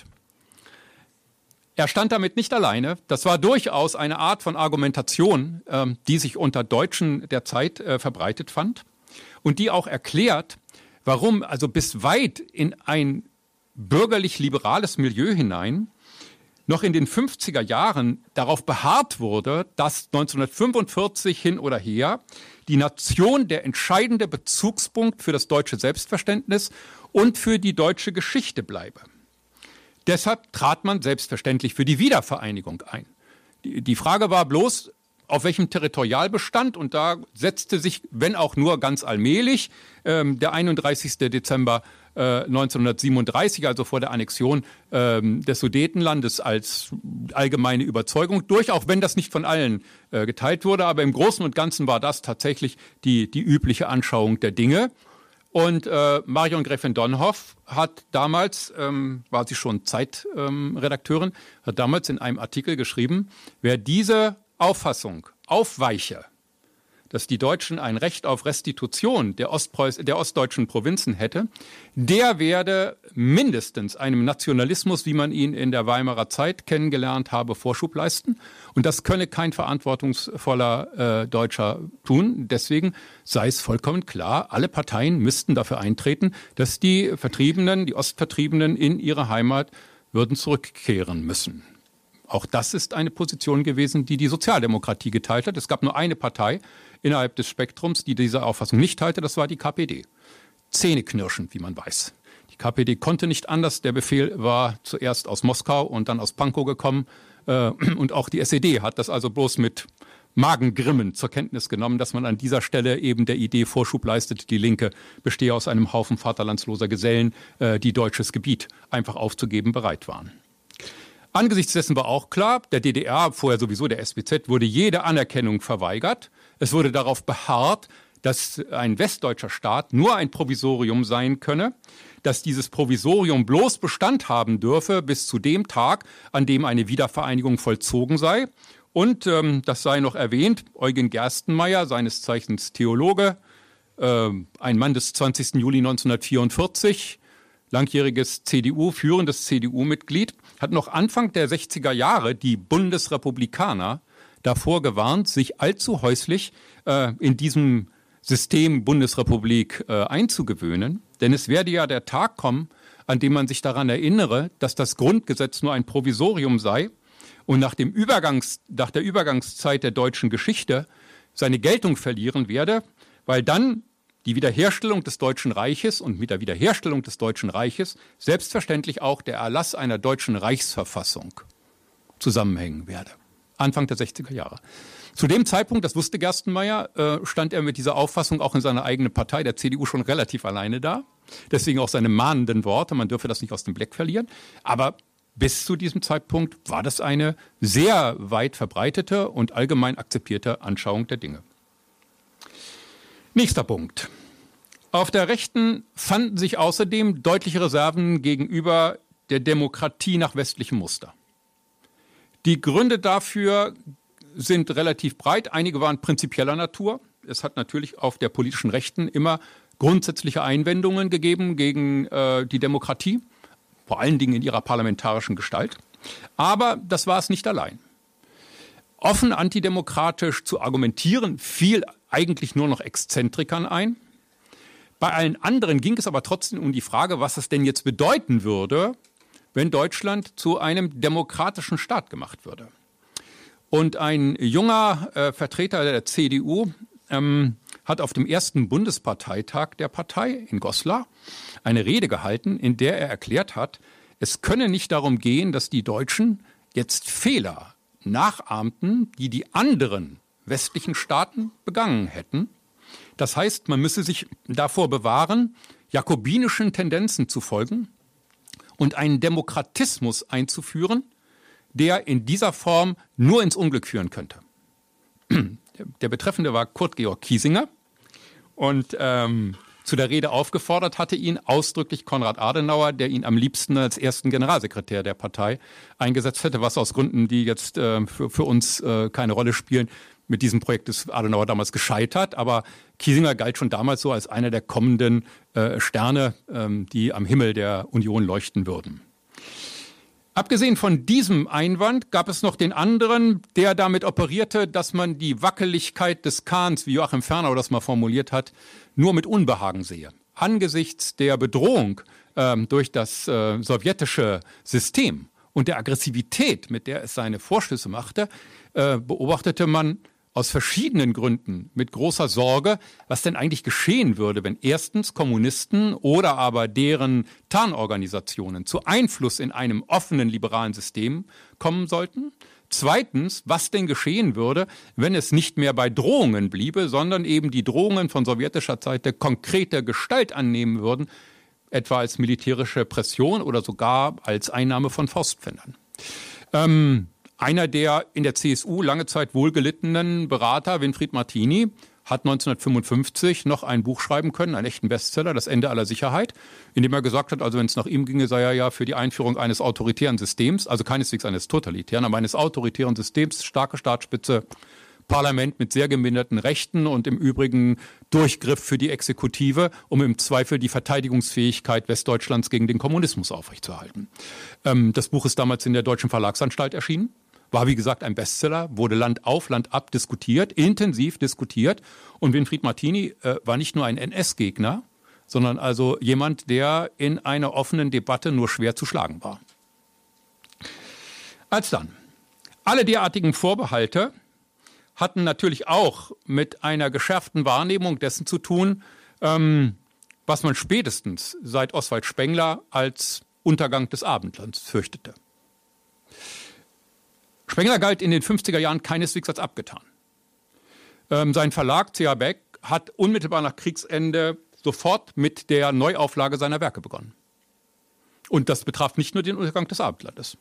Er stand damit nicht alleine. Das war durchaus eine Art von Argumentation, die sich unter Deutschen der Zeit verbreitet fand und die auch erklärt, warum also bis weit in ein bürgerlich-liberales Milieu hinein noch in den 50er Jahren darauf beharrt wurde, dass 1945 hin oder her die Nation der entscheidende Bezugspunkt für das deutsche Selbstverständnis und für die deutsche Geschichte bleibe. Deshalb trat man selbstverständlich für die Wiedervereinigung ein. Die Frage war bloß, auf welchem Territorialbestand, und da setzte sich, wenn auch nur ganz allmählich, der 31. Dezember 1937, also vor der Annexion des Sudetenlandes, als allgemeine Überzeugung durch, auch wenn das nicht von allen geteilt wurde. Aber im Großen und Ganzen war das tatsächlich die übliche Anschauung der Dinge. Und Marion Gräfin Dönhoff hat damals, war sie schon Zeitredakteurin, hat damals in einem Artikel geschrieben, wer diese Auffassung aufweiche, dass die Deutschen ein Recht auf Restitution der ostdeutschen Provinzen hätte, der werde mindestens einem Nationalismus, wie man ihn in der Weimarer Zeit kennengelernt habe, Vorschub leisten. Und das könne kein verantwortungsvoller Deutscher tun. Deswegen sei es vollkommen klar, alle Parteien müssten dafür eintreten, dass die Vertriebenen, die Ostvertriebenen in ihre Heimat würden zurückkehren müssen. Auch das ist eine Position gewesen, die die Sozialdemokratie geteilt hat. Es gab nur eine Partei innerhalb des Spektrums, die diese Auffassung nicht teilte, das war die KPD. Zähneknirschend, wie man weiß. Die KPD konnte nicht anders. Der Befehl war zuerst aus Moskau und dann aus Pankow gekommen. Und auch die SED hat das also bloß mit Magengrimmen zur Kenntnis genommen, dass man an dieser Stelle eben der Idee Vorschub leistet, die Linke bestehe aus einem Haufen vaterlandsloser Gesellen, die deutsches Gebiet einfach aufzugeben bereit waren. Angesichts dessen war auch klar, der DDR, vorher sowieso der SBZ, wurde jede Anerkennung verweigert. Es wurde darauf beharrt, dass ein westdeutscher Staat nur ein Provisorium sein könne, dass dieses Provisorium bloß Bestand haben dürfe bis zu dem Tag, an dem eine Wiedervereinigung vollzogen sei. Und das sei noch erwähnt, Eugen Gerstenmaier, seines Zeichens Theologe, ein Mann des 20. Juli 1944, langjähriges führendes CDU-Mitglied, hat noch Anfang der 60er Jahre die Bundesrepublikaner davor gewarnt, sich allzu häuslich in diesem System Bundesrepublik einzugewöhnen. Denn es werde ja der Tag kommen, an dem man sich daran erinnere, dass das Grundgesetz nur ein Provisorium sei und nach der Übergangszeit der deutschen Geschichte seine Geltung verlieren werde, weil dann die Wiederherstellung des Deutschen Reiches und mit der Wiederherstellung des Deutschen Reiches selbstverständlich auch der Erlass einer deutschen Reichsverfassung zusammenhängen werde. Anfang der 60er Jahre. Zu dem Zeitpunkt, das wusste Gerstenmaier, stand er mit dieser Auffassung auch in seiner eigenen Partei, der CDU, schon relativ alleine da. Deswegen auch seine mahnenden Worte, man dürfe das nicht aus dem Blick verlieren. Aber bis zu diesem Zeitpunkt war das eine sehr weit verbreitete und allgemein akzeptierte Anschauung der Dinge. Nächster Punkt. Auf der Rechten fanden sich außerdem deutliche Reserven gegenüber der Demokratie nach westlichem Muster. Die Gründe dafür sind relativ breit. Einige waren prinzipieller Natur. Es hat natürlich auf der politischen Rechten immer grundsätzliche Einwendungen gegeben gegen die Demokratie, vor allen Dingen in ihrer parlamentarischen Gestalt. Aber das war es nicht allein. Offen antidemokratisch zu argumentieren, fiel eigentlich nur noch Exzentrikern ein. Bei allen anderen ging es aber trotzdem um die Frage, was es denn jetzt bedeuten würde, wenn Deutschland zu einem demokratischen Staat gemacht würde. Und ein junger Vertreter der CDU hat auf dem ersten Bundesparteitag der Partei in Goslar eine Rede gehalten, in der er erklärt hat, es könne nicht darum gehen, dass die Deutschen jetzt Fehler nachahmten, die die anderen westlichen Staaten begangen hätten. Das heißt, man müsse sich davor bewahren, jakobinischen Tendenzen zu folgen und einen Demokratismus einzuführen, der in dieser Form nur ins Unglück führen könnte. Der Betreffende war Kurt Georg Kiesinger und zu der Rede aufgefordert hatte ihn ausdrücklich Konrad Adenauer, der ihn am liebsten als ersten Generalsekretär der Partei eingesetzt hätte, was aus Gründen, die jetzt für uns keine Rolle spielen, mit diesem Projekt ist Adenauer damals gescheitert, aber Kiesinger galt schon damals so als einer der kommenden Sterne, die am Himmel der Union leuchten würden. Abgesehen von diesem Einwand gab es noch den anderen, der damit operierte, dass man die Wackeligkeit des Kahns, wie Joachim Fernau das mal formuliert hat, nur mit Unbehagen sehe. Angesichts der Bedrohung durch das sowjetische System und der Aggressivität, mit der es seine Vorstöße machte, beobachtete man aus verschiedenen Gründen mit großer Sorge, was denn eigentlich geschehen würde, wenn erstens Kommunisten oder aber deren Tarnorganisationen zu Einfluss in einem offenen liberalen System kommen sollten. Zweitens, was denn geschehen würde, wenn es nicht mehr bei Drohungen bliebe, sondern eben die Drohungen von sowjetischer Seite konkrete Gestalt annehmen würden, etwa als militärische Pression oder sogar als Einnahme von Forstpfändern. Einer der in der CSU lange Zeit wohlgelittenen Berater, Winfried Martini, hat 1955 noch ein Buch schreiben können, einen echten Bestseller, Das Ende aller Sicherheit, in dem er gesagt hat, also wenn es nach ihm ginge, sei er ja für die Einführung eines autoritären Systems, also keineswegs eines totalitären, aber eines autoritären Systems, starke Staatsspitze, Parlament mit sehr geminderten Rechten und im Übrigen Durchgriff für die Exekutive, um im Zweifel die Verteidigungsfähigkeit Westdeutschlands gegen den Kommunismus aufrechtzuerhalten. Das Buch ist damals in der Deutschen Verlagsanstalt erschienen. War, wie gesagt, ein Bestseller, wurde Land auf, Land ab diskutiert, intensiv diskutiert. Und Winfried Martini war nicht nur ein NS-Gegner, sondern also jemand, der in einer offenen Debatte nur schwer zu schlagen war. Alsdann, alle derartigen Vorbehalte hatten natürlich auch mit einer geschärften Wahrnehmung dessen zu tun, was man spätestens seit Oswald Spengler als Untergang des Abendlands fürchtete. Spengler galt in den 50er Jahren keineswegs als abgetan. Sein Verlag C.A. Beck hat unmittelbar nach Kriegsende sofort mit der Neuauflage seiner Werke begonnen. Und das betraf nicht nur den Untergang des Abendlandes.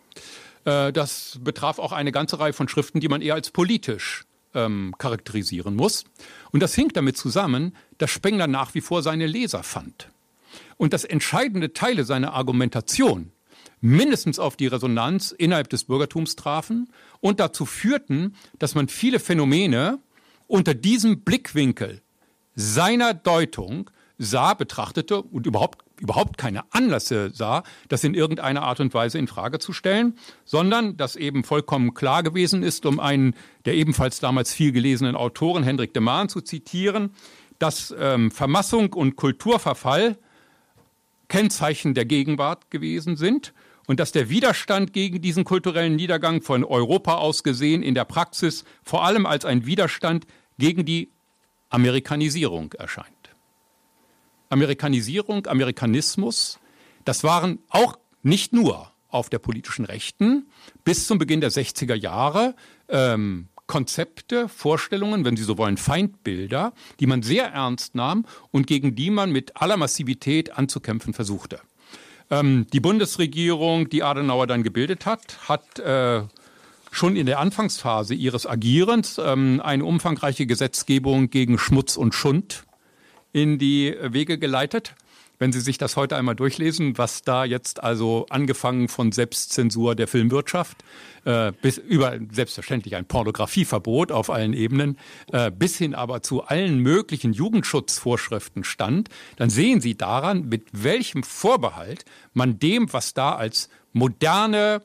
Das betraf auch eine ganze Reihe von Schriften, die man eher als politisch charakterisieren muss. Und das hing damit zusammen, dass Spengler nach wie vor seine Leser fand. Und dass entscheidende Teile seiner Argumentation mindestens auf die Resonanz innerhalb des Bürgertums trafen und dazu führten, dass man viele Phänomene unter diesem Blickwinkel seiner Deutung sah, betrachtete und überhaupt keine Anlässe sah, das in irgendeiner Art und Weise in Frage zu stellen, sondern dass eben vollkommen klar gewesen ist, um einen der ebenfalls damals viel gelesenen Autoren, Hendrik de Maan, zu zitieren, dass Vermassung und Kulturverfall Kennzeichen der Gegenwart gewesen sind und dass der Widerstand gegen diesen kulturellen Niedergang von Europa aus gesehen in der Praxis vor allem als ein Widerstand gegen die Amerikanisierung erscheint. Amerikanisierung, Amerikanismus, das waren auch nicht nur auf der politischen Rechten bis zum Beginn der 60er Jahre Konzepte, Vorstellungen, wenn Sie so wollen, Feindbilder, die man sehr ernst nahm und gegen die man mit aller Massivität anzukämpfen versuchte. Die Bundesregierung, die Adenauer dann gebildet hat, hat schon in der Anfangsphase ihres Agierens eine umfangreiche Gesetzgebung gegen Schmutz und Schund in die Wege geleitet. Wenn Sie sich das heute einmal durchlesen, was da jetzt also angefangen von Selbstzensur der Filmwirtschaft bis über selbstverständlich ein Pornografieverbot auf allen Ebenen bis hin aber zu allen möglichen Jugendschutzvorschriften stand, dann sehen Sie daran, mit welchem Vorbehalt man dem, was da als moderne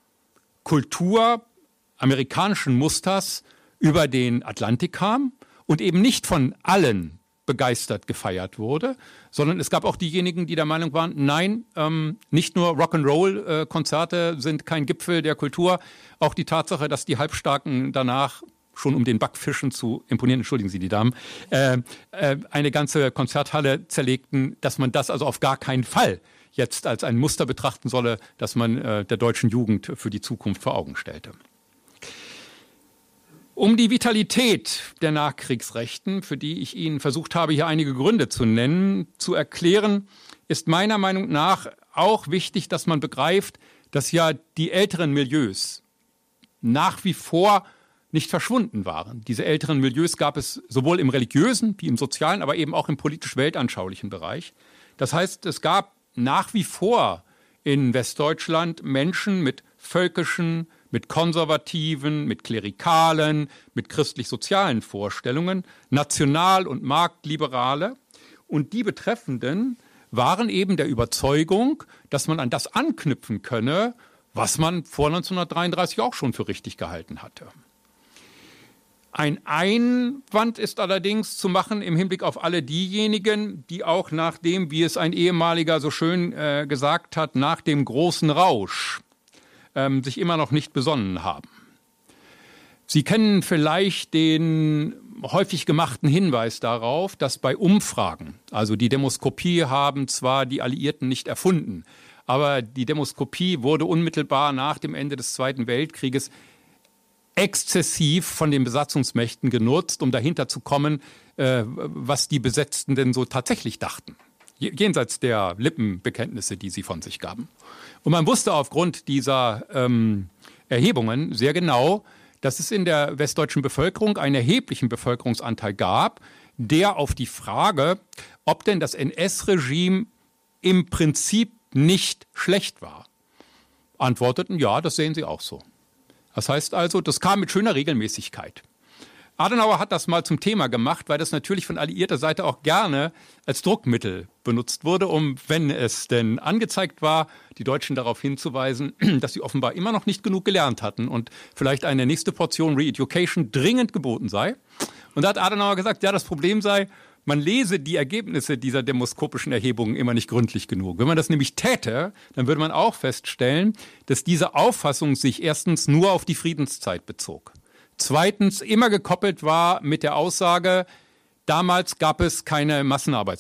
Kultur amerikanischen Musters über den Atlantik kam und eben nicht von allen begeistert gefeiert wurde, sondern es gab auch diejenigen, die der Meinung waren, nein, nicht nur Rock'n'Roll-Konzerte sind kein Gipfel der Kultur, auch die Tatsache, dass die Halbstarken danach, schon um den Backfischen zu imponieren, entschuldigen Sie die Damen, eine ganze Konzerthalle zerlegten, dass man das also auf gar keinen Fall jetzt als ein Muster betrachten solle, das man der deutschen Jugend für die Zukunft vor Augen stellte. Um die Vitalität der Nachkriegsrechten, für die ich Ihnen versucht habe, hier einige Gründe zu nennen, zu erklären, ist meiner Meinung nach auch wichtig, dass man begreift, dass ja die älteren Milieus nach wie vor nicht verschwunden waren. Diese älteren Milieus gab es sowohl im religiösen wie im sozialen, aber eben auch im politisch-weltanschaulichen Bereich. Das heißt, es gab nach wie vor in Westdeutschland Menschen mit völkischen, mit konservativen, mit klerikalen, mit christlich-sozialen Vorstellungen, national- und marktliberale. Und die Betreffenden waren eben der Überzeugung, dass man an das anknüpfen könne, was man vor 1933 auch schon für richtig gehalten hatte. Ein Einwand ist allerdings zu machen im Hinblick auf alle diejenigen, die auch nach dem, wie es ein ehemaliger so schön gesagt hat, nach dem großen Rausch sich immer noch nicht besonnen haben. Sie kennen vielleicht den häufig gemachten Hinweis darauf, dass bei Umfragen, also die Demoskopie haben zwar die Alliierten nicht erfunden, aber die Demoskopie wurde unmittelbar nach dem Ende des Zweiten Weltkrieges exzessiv von den Besatzungsmächten genutzt, um dahinter zu kommen, was die Besetzten denn so tatsächlich dachten. Jenseits der Lippenbekenntnisse, die sie von sich gaben. Und man wusste aufgrund dieser Erhebungen sehr genau, dass es in der westdeutschen Bevölkerung einen erheblichen Bevölkerungsanteil gab, der auf die Frage, ob denn das NS-Regime im Prinzip nicht schlecht war, antworteten, ja, das sehen sie auch so. Das heißt also, das kam mit schöner Regelmäßigkeit. Adenauer hat das mal zum Thema gemacht, weil das natürlich von alliierter Seite auch gerne als Druckmittel benutzt wurde, um, wenn es denn angezeigt war, die Deutschen darauf hinzuweisen, dass sie offenbar immer noch nicht genug gelernt hatten und vielleicht eine nächste Portion Re-Education dringend geboten sei. Und da hat Adenauer gesagt, ja, das Problem sei, man lese die Ergebnisse dieser demoskopischen Erhebungen immer nicht gründlich genug. Wenn man das nämlich täte, dann würde man auch feststellen, dass diese Auffassung sich erstens nur auf die Friedenszeit bezog. Zweitens immer gekoppelt war mit der Aussage, damals gab es keine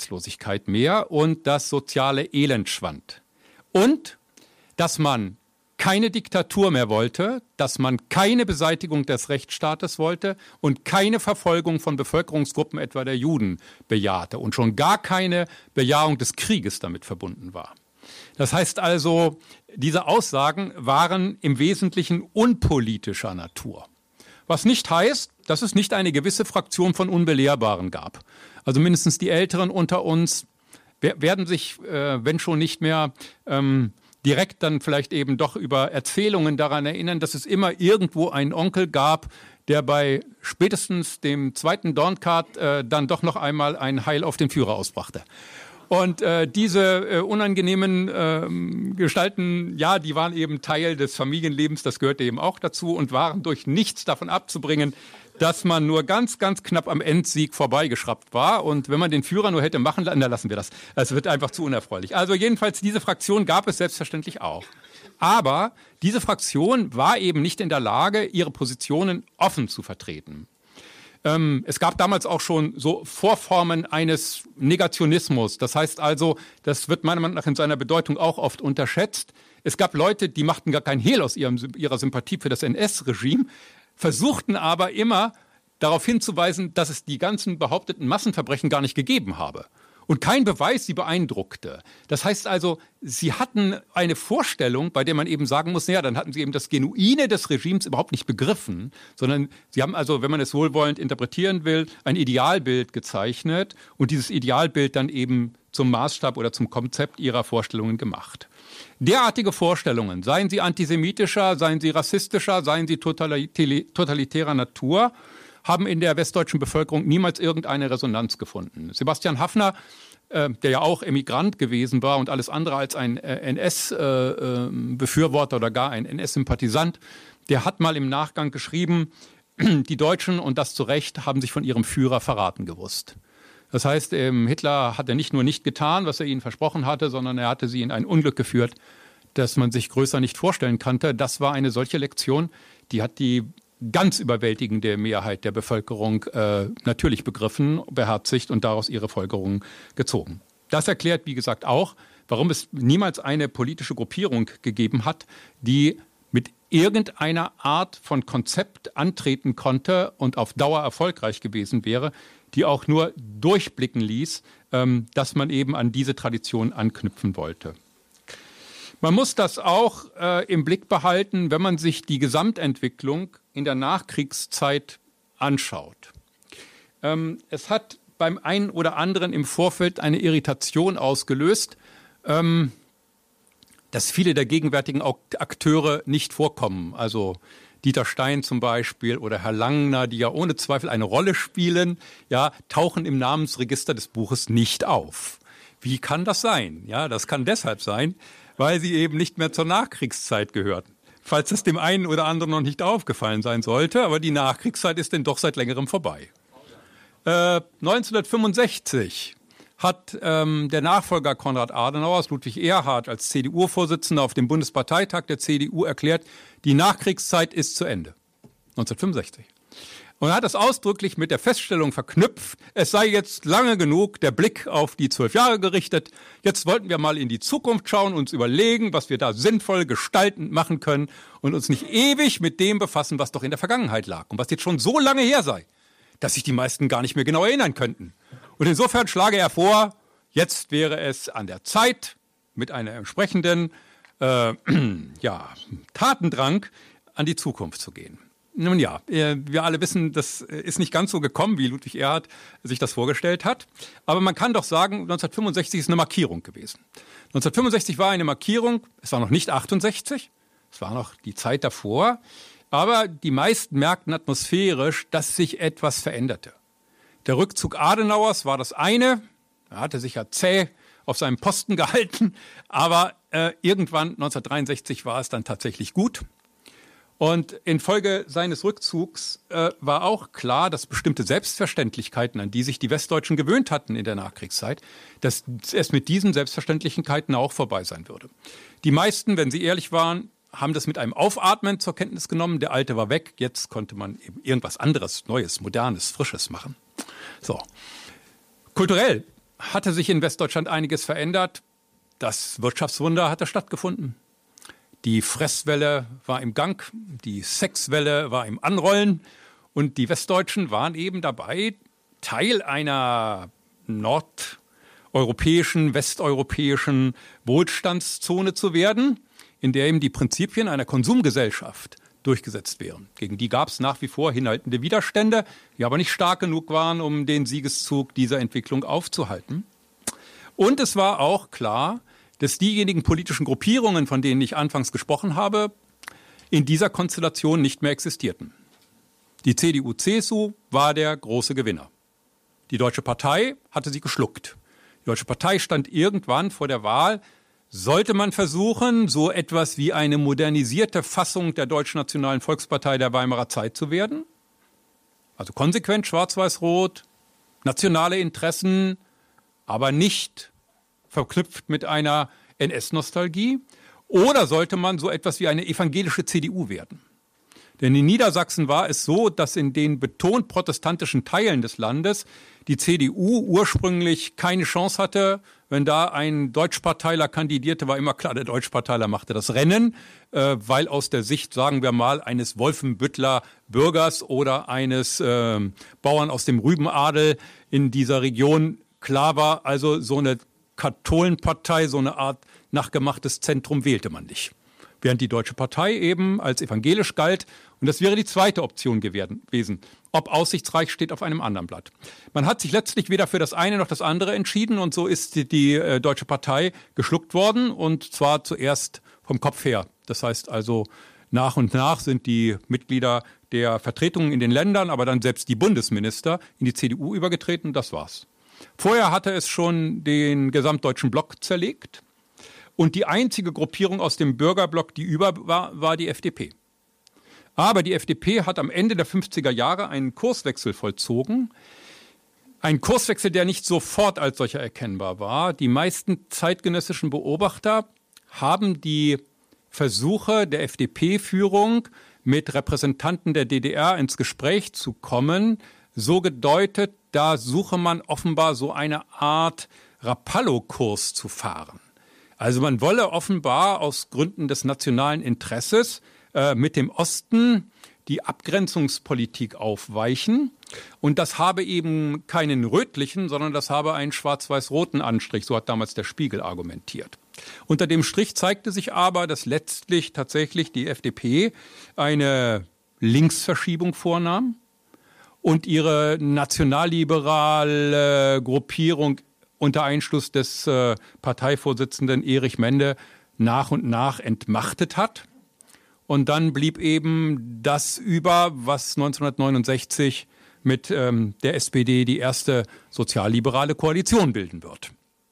Massenarbeitslosigkeit mehr und das soziale Elend schwand. Und dass man keine Diktatur mehr wollte, dass man keine Beseitigung des Rechtsstaates wollte und keine Verfolgung von Bevölkerungsgruppen, etwa der Juden, bejahte und schon gar keine Bejahung des Krieges damit verbunden war. Das heißt also, diese Aussagen waren im Wesentlichen unpolitischer Natur. Was nicht heißt, dass es nicht eine gewisse Fraktion von Unbelehrbaren gab. Also mindestens die Älteren unter uns werden sich, wenn schon nicht mehr direkt dann vielleicht eben doch über Erzählungen daran erinnern, dass es immer irgendwo einen Onkel gab, der bei spätestens dem zweiten Dornkart dann doch noch einmal ein Heil auf den Führer ausbrachte. Und diese unangenehmen Gestalten, ja, die waren eben Teil des Familienlebens, das gehörte eben auch dazu und waren durch nichts davon abzubringen, dass man nur ganz, ganz knapp am Endsieg vorbeigeschraubt war. Und wenn man den Führer nur hätte machen lassen, dann lassen wir das. Es wird einfach zu unerfreulich. Also jedenfalls, diese Fraktion gab es selbstverständlich auch. Aber diese Fraktion war eben nicht in der Lage, ihre Positionen offen zu vertreten. Es gab damals auch schon so Vorformen eines Negationismus. Das heißt also, das wird meiner Meinung nach in seiner Bedeutung auch oft unterschätzt. Es gab Leute, die machten gar keinen Hehl aus ihrer Sympathie für das NS-Regime, versuchten aber immer darauf hinzuweisen, dass es die ganzen behaupteten Massenverbrechen gar nicht gegeben habe. Und kein Beweis sie beeindruckte. Das heißt also, sie hatten eine Vorstellung, bei der man eben sagen muss, naja, dann hatten sie eben das Genuine des Regimes überhaupt nicht begriffen, sondern sie haben also, wenn man es wohlwollend interpretieren will, ein Idealbild gezeichnet und dieses Idealbild dann eben zum Maßstab oder zum Konzept ihrer Vorstellungen gemacht. Derartige Vorstellungen, seien sie antisemitischer, seien sie rassistischer, seien sie totalitärer Natur, haben in der westdeutschen Bevölkerung niemals irgendeine Resonanz gefunden. Sebastian Haffner, der ja auch Emigrant gewesen war und alles andere als ein NS-Befürworter oder gar ein NS-Sympathisant, der hat mal im Nachgang geschrieben, die Deutschen, und das zu Recht, haben sich von ihrem Führer verraten gewusst. Das heißt, Hitler hat er nicht nur nicht getan, was er ihnen versprochen hatte, sondern er hatte sie in ein Unglück geführt, das man sich größer nicht vorstellen konnte. Das war eine solche Lektion, die hat die ganz überwältigende Mehrheit der Bevölkerung natürlich begriffen, beherzigt und daraus ihre Folgerungen gezogen. Das erklärt, wie gesagt, auch, warum es niemals eine politische Gruppierung gegeben hat, die mit irgendeiner Art von Konzept antreten konnte und auf Dauer erfolgreich gewesen wäre, die auch nur durchblicken ließ, dass man eben an diese Tradition anknüpfen wollte. Man muss das auch im Blick behalten, wenn man sich die Gesamtentwicklung in der Nachkriegszeit anschaut. Es hat beim einen oder anderen im Vorfeld eine Irritation ausgelöst, dass viele der gegenwärtigen Akteure nicht vorkommen. Also Dieter Stein zum Beispiel oder Herr Langner, die ja ohne Zweifel eine Rolle spielen, ja, tauchen im Namensregister des Buches nicht auf. Wie kann das sein? Ja, das kann deshalb sein, weil sie eben nicht mehr zur Nachkriegszeit gehörten. Falls das dem einen oder anderen noch nicht aufgefallen sein sollte, aber die Nachkriegszeit ist denn doch seit längerem vorbei. 1965 hat der Nachfolger Konrad Adenauers, Ludwig Erhard, als CDU-Vorsitzender auf dem Bundesparteitag der CDU erklärt, die Nachkriegszeit ist zu Ende. 1965. Und er hat das ausdrücklich mit der Feststellung verknüpft, es sei jetzt lange genug der Blick auf die 12 Jahre gerichtet. Jetzt wollten wir mal in die Zukunft schauen, uns überlegen, was wir da sinnvoll gestaltend machen können und uns nicht ewig mit dem befassen, was doch in der Vergangenheit lag und was jetzt schon so lange her sei, dass sich die meisten gar nicht mehr genau erinnern könnten. Und insofern schlage er vor, jetzt wäre es an der Zeit, mit einem entsprechenden Tatendrang an die Zukunft zu gehen. Nun ja, wir alle wissen, das ist nicht ganz so gekommen, wie Ludwig Erhard sich das vorgestellt hat. Aber man kann doch sagen, 1965 ist eine Markierung gewesen. 1965 war eine Markierung, es war noch nicht 68, es war noch die Zeit davor. Aber die meisten merkten atmosphärisch, dass sich etwas veränderte. Der Rückzug Adenauers war das eine, er hatte sich ja zäh auf seinem Posten gehalten, aber irgendwann 1963 war es dann tatsächlich gut. Und infolge seines Rückzugs war auch klar, dass bestimmte Selbstverständlichkeiten, an die sich die Westdeutschen gewöhnt hatten in der Nachkriegszeit, dass es mit diesen Selbstverständlichkeiten auch vorbei sein würde. Die meisten, wenn sie ehrlich waren, haben das mit einem Aufatmen zur Kenntnis genommen. Der Alte war weg, jetzt konnte man eben irgendwas anderes, Neues, Modernes, Frisches machen. So. Kulturell hatte sich in Westdeutschland einiges verändert. Das Wirtschaftswunder hatte stattgefunden. Die Fresswelle war im Gang, die Sexwelle war im Anrollen und die Westdeutschen waren eben dabei, Teil einer nordeuropäischen, westeuropäischen Wohlstandszone zu werden, in der eben die Prinzipien einer Konsumgesellschaft durchgesetzt wären. Gegen die gab es nach wie vor hinhaltende Widerstände, die aber nicht stark genug waren, um den Siegeszug dieser Entwicklung aufzuhalten. Und es war auch klar, dass diejenigen politischen Gruppierungen, von denen ich anfangs gesprochen habe, in dieser Konstellation nicht mehr existierten. Die CDU-CSU war der große Gewinner. Die Deutsche Partei hatte sie geschluckt. Die Deutsche Partei stand irgendwann vor der Wahl, sollte man versuchen, so etwas wie eine modernisierte Fassung der Deutschnationalen Volkspartei der Weimarer Zeit zu werden? Also konsequent schwarz-weiß-rot, nationale Interessen, aber nicht verknüpft mit einer NS-Nostalgie? Oder sollte man so etwas wie eine evangelische CDU werden? Denn in Niedersachsen war es so, dass in den betont protestantischen Teilen des Landes die CDU ursprünglich keine Chance hatte. Wenn da ein Deutschparteiler kandidierte, war immer klar, der Deutschparteiler machte das Rennen, weil aus der Sicht, sagen wir mal, eines Wolfenbüttler Bürgers oder eines Bauern aus dem Rübenadel in dieser Region klar war, also so eine Katholenpartei, so eine Art nachgemachtes Zentrum wählte man nicht. Während die Deutsche Partei eben als evangelisch galt. Und das wäre die zweite Option gewesen. Ob aussichtsreich, steht auf einem anderen Blatt. Man hat sich letztlich weder für das eine noch das andere entschieden. Und so ist die Deutsche Partei geschluckt worden. Und zwar zuerst vom Kopf her. Das heißt also, nach und nach sind die Mitglieder der Vertretungen in den Ländern, aber dann selbst die Bundesminister in die CDU übergetreten. Das war's. Vorher hatte es schon den gesamtdeutschen Block zerlegt. Und die einzige Gruppierung aus dem Bürgerblock, die über war die FDP. Aber die FDP hat am Ende der 50er Jahre einen Kurswechsel vollzogen. Ein Kurswechsel, der nicht sofort als solcher erkennbar war. Die meisten zeitgenössischen Beobachter haben die Versuche der FDP-Führung, mit Repräsentanten der DDR ins Gespräch zu kommen, so gedeutet, da suche man offenbar so eine Art Rapallo-Kurs zu fahren. Also man wolle offenbar aus Gründen des nationalen Interesses mit dem Osten die Abgrenzungspolitik aufweichen. Und das habe eben keinen rötlichen, sondern das habe einen schwarz-weiß-roten Anstrich. So hat damals der Spiegel argumentiert. Unter dem Strich zeigte sich aber, dass letztlich tatsächlich die FDP eine Linksverschiebung vornahm und ihre nationalliberale Gruppierung unter Einschluss des Parteivorsitzenden Erich Mende nach und nach entmachtet hat. Und dann blieb eben das über, was 1969 mit der SPD die erste sozialliberale Koalition bilden wird.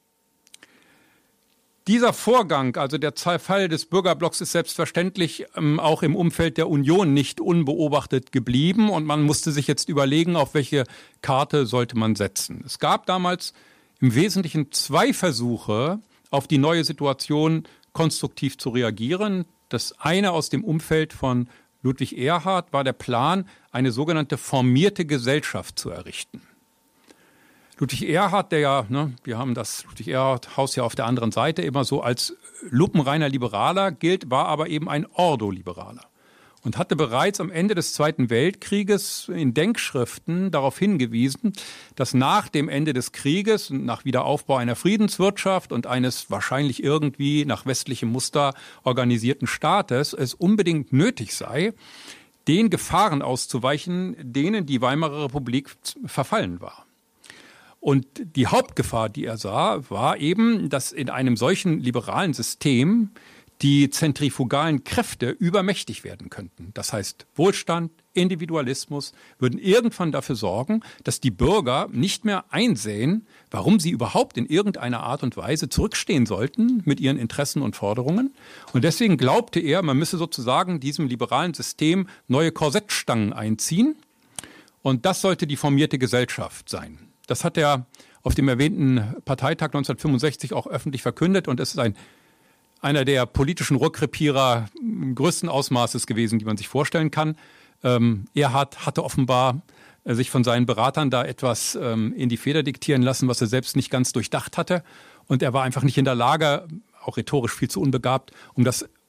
Dieser Vorgang, also der Fall des Bürgerblocks, ist selbstverständlich auch im Umfeld der Union nicht unbeobachtet geblieben. Und man musste sich jetzt überlegen, auf welche Karte sollte man setzen. Es gab damals im Wesentlichen zwei Versuche, auf die neue Situation konstruktiv zu reagieren. Das eine aus dem Umfeld von Ludwig Erhard war der Plan, eine sogenannte formierte Gesellschaft zu errichten. Ludwig Erhard, der ja, wir haben das Ludwig Erhard-Haus ja auf der anderen Seite immer so als lupenreiner Liberaler gilt, war aber eben ein Ordo-Liberaler. Und hatte bereits am Ende des Zweiten Weltkrieges in Denkschriften darauf hingewiesen, dass nach dem Ende des Krieges, nach Wiederaufbau einer Friedenswirtschaft und eines wahrscheinlich irgendwie nach westlichem Muster organisierten Staates es unbedingt nötig sei, den Gefahren auszuweichen, denen die Weimarer Republik verfallen war. Und die Hauptgefahr, die er sah, war eben, dass in einem solchen liberalen System die zentrifugalen Kräfte übermächtig werden könnten. Das heißt, Wohlstand, Individualismus würden irgendwann dafür sorgen, dass die Bürger nicht mehr einsehen, warum sie überhaupt in irgendeiner Art und Weise zurückstehen sollten mit ihren Interessen und Forderungen. Und deswegen glaubte er, man müsse sozusagen diesem liberalen System neue Korsettstangen einziehen. Und das sollte die formierte Gesellschaft sein. Das hat er auf dem erwähnten Parteitag 1965 auch öffentlich verkündet. Und es ist einer der politischen Rohrkrepierer größten Ausmaßes gewesen, die man sich vorstellen kann. Erhard hatte offenbar sich von seinen Beratern da etwas in die Feder diktieren lassen, was er selbst nicht ganz durchdacht hatte. Und er war einfach nicht in der Lage, auch rhetorisch viel zu unbegabt, um das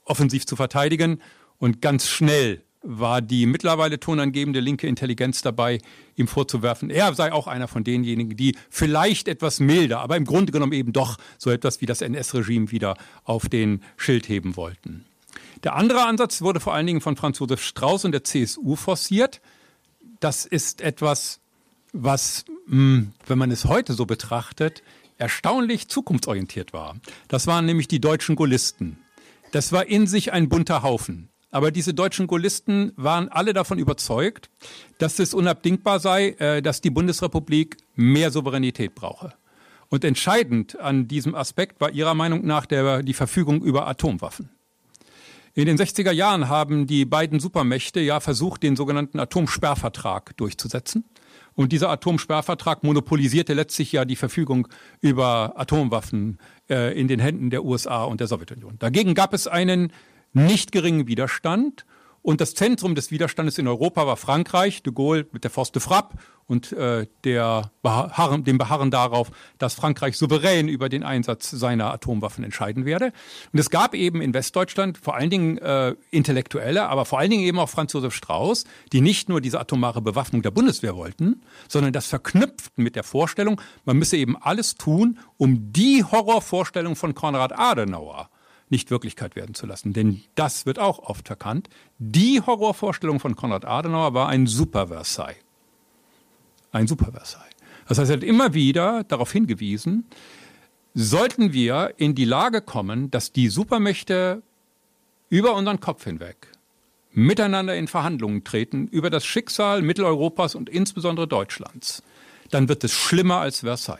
offensiv zu verteidigen. Und ganz schnell war die mittlerweile tonangebende linke Intelligenz dabei, ihm vorzuwerfen, er sei auch einer von denjenigen, die vielleicht etwas milder, aber im Grunde genommen eben doch so etwas wie das NS-Regime wieder auf den Schild heben wollten. Der andere Ansatz wurde vor allen Dingen von Franz Josef Strauß und der CSU forciert. Das ist etwas, was, wenn man es heute so betrachtet, erstaunlich zukunftsorientiert war. Das waren nämlich die deutschen Gaullisten. Das war in sich ein bunter Haufen. Aber diese deutschen Gaullisten waren alle davon überzeugt, dass es unabdingbar sei, dass die Bundesrepublik mehr Souveränität brauche. Und entscheidend an diesem Aspekt war ihrer Meinung nach die Verfügung über Atomwaffen. In den 60er Jahren haben die beiden Supermächte ja versucht, den sogenannten Atomsperrvertrag durchzusetzen. Und dieser Atomsperrvertrag monopolisierte letztlich ja die Verfügung über Atomwaffen in den Händen der USA und der Sowjetunion. Dagegen gab es einen nicht geringen Widerstand. Und das Zentrum des Widerstandes in Europa war Frankreich, de Gaulle mit der Force de Frappe und dem Beharren darauf, dass Frankreich souverän über den Einsatz seiner Atomwaffen entscheiden werde. Und es gab eben in Westdeutschland vor allen Dingen Intellektuelle, aber vor allen Dingen eben auch Franz Josef Strauß, die nicht nur diese atomare Bewaffnung der Bundeswehr wollten, sondern das verknüpft mit der Vorstellung, man müsse eben alles tun, um die Horrorvorstellung von Konrad Adenauer nicht Wirklichkeit werden zu lassen. Denn das wird auch oft verkannt. Die Horrorvorstellung von Konrad Adenauer war ein Super-Versailles. Ein Super-Versailles. Das heißt, er hat immer wieder darauf hingewiesen, sollten wir in die Lage kommen, dass die Supermächte über unseren Kopf hinweg miteinander in Verhandlungen treten über das Schicksal Mitteleuropas und insbesondere Deutschlands, dann wird es schlimmer als Versailles.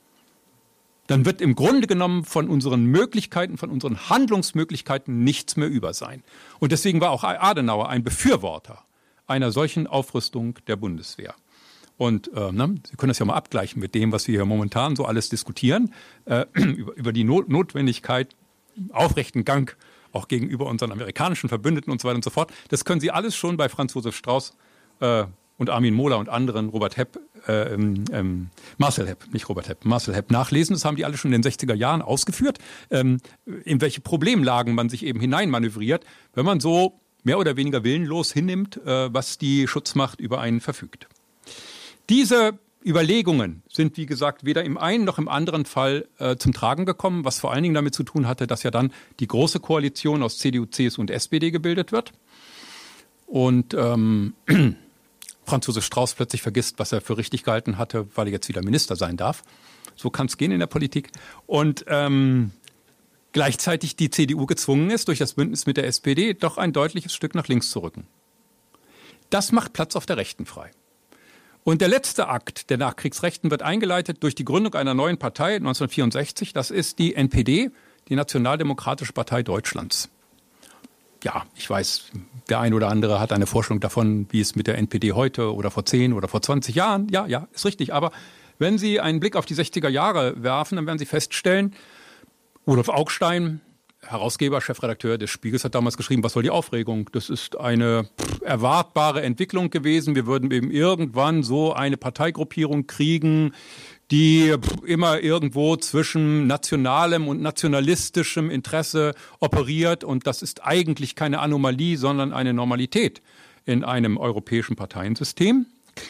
Dann wird im Grunde genommen von unseren Möglichkeiten, von unseren Handlungsmöglichkeiten nichts mehr über sein. Und deswegen war auch Adenauer ein Befürworter einer solchen Aufrüstung der Bundeswehr. Und Sie können das ja mal abgleichen mit dem, was wir hier momentan so alles diskutieren, über die Notwendigkeit, aufrechten Gang auch gegenüber unseren amerikanischen Verbündeten und so weiter und so fort. Das können Sie alles schon bei Franz Josef Strauß und Armin Mohler und anderen, Marcel Hepp nachlesen. Das haben die alle schon in den 60er Jahren ausgeführt, in welche Problemlagen man sich eben hineinmanövriert, wenn man so mehr oder weniger willenlos hinnimmt, was die Schutzmacht über einen verfügt. Diese Überlegungen sind, wie gesagt, weder im einen noch im anderen Fall zum Tragen gekommen, was vor allen Dingen damit zu tun hatte, dass ja dann die große Koalition aus CDU, CSU und SPD gebildet wird. Und Franz Josef Strauß plötzlich vergisst, was er für richtig gehalten hatte, weil er jetzt wieder Minister sein darf. So kann es gehen in der Politik. Und gleichzeitig die CDU gezwungen ist, durch das Bündnis mit der SPD doch ein deutliches Stück nach links zu rücken. Das macht Platz auf der Rechten frei. Und der letzte Akt der Nachkriegsrechten wird eingeleitet durch die Gründung einer neuen Partei 1964. Das ist die NPD, die Nationaldemokratische Partei Deutschlands. Ja, ich weiß, der ein oder andere hat eine Vorstellung davon, wie es mit der NPD heute oder vor 10 oder vor 20 Jahren, ja, ist richtig. Aber wenn Sie einen Blick auf die 60er Jahre werfen, dann werden Sie feststellen, Rudolf Augstein, Herausgeber, Chefredakteur des Spiegels, hat damals geschrieben, was soll die Aufregung? Das ist eine erwartbare Entwicklung gewesen. Wir würden eben irgendwann so eine Parteigruppierung kriegen, die immer irgendwo zwischen nationalem und nationalistischem Interesse operiert. Und das ist eigentlich keine Anomalie, sondern eine Normalität in einem europäischen Parteiensystem.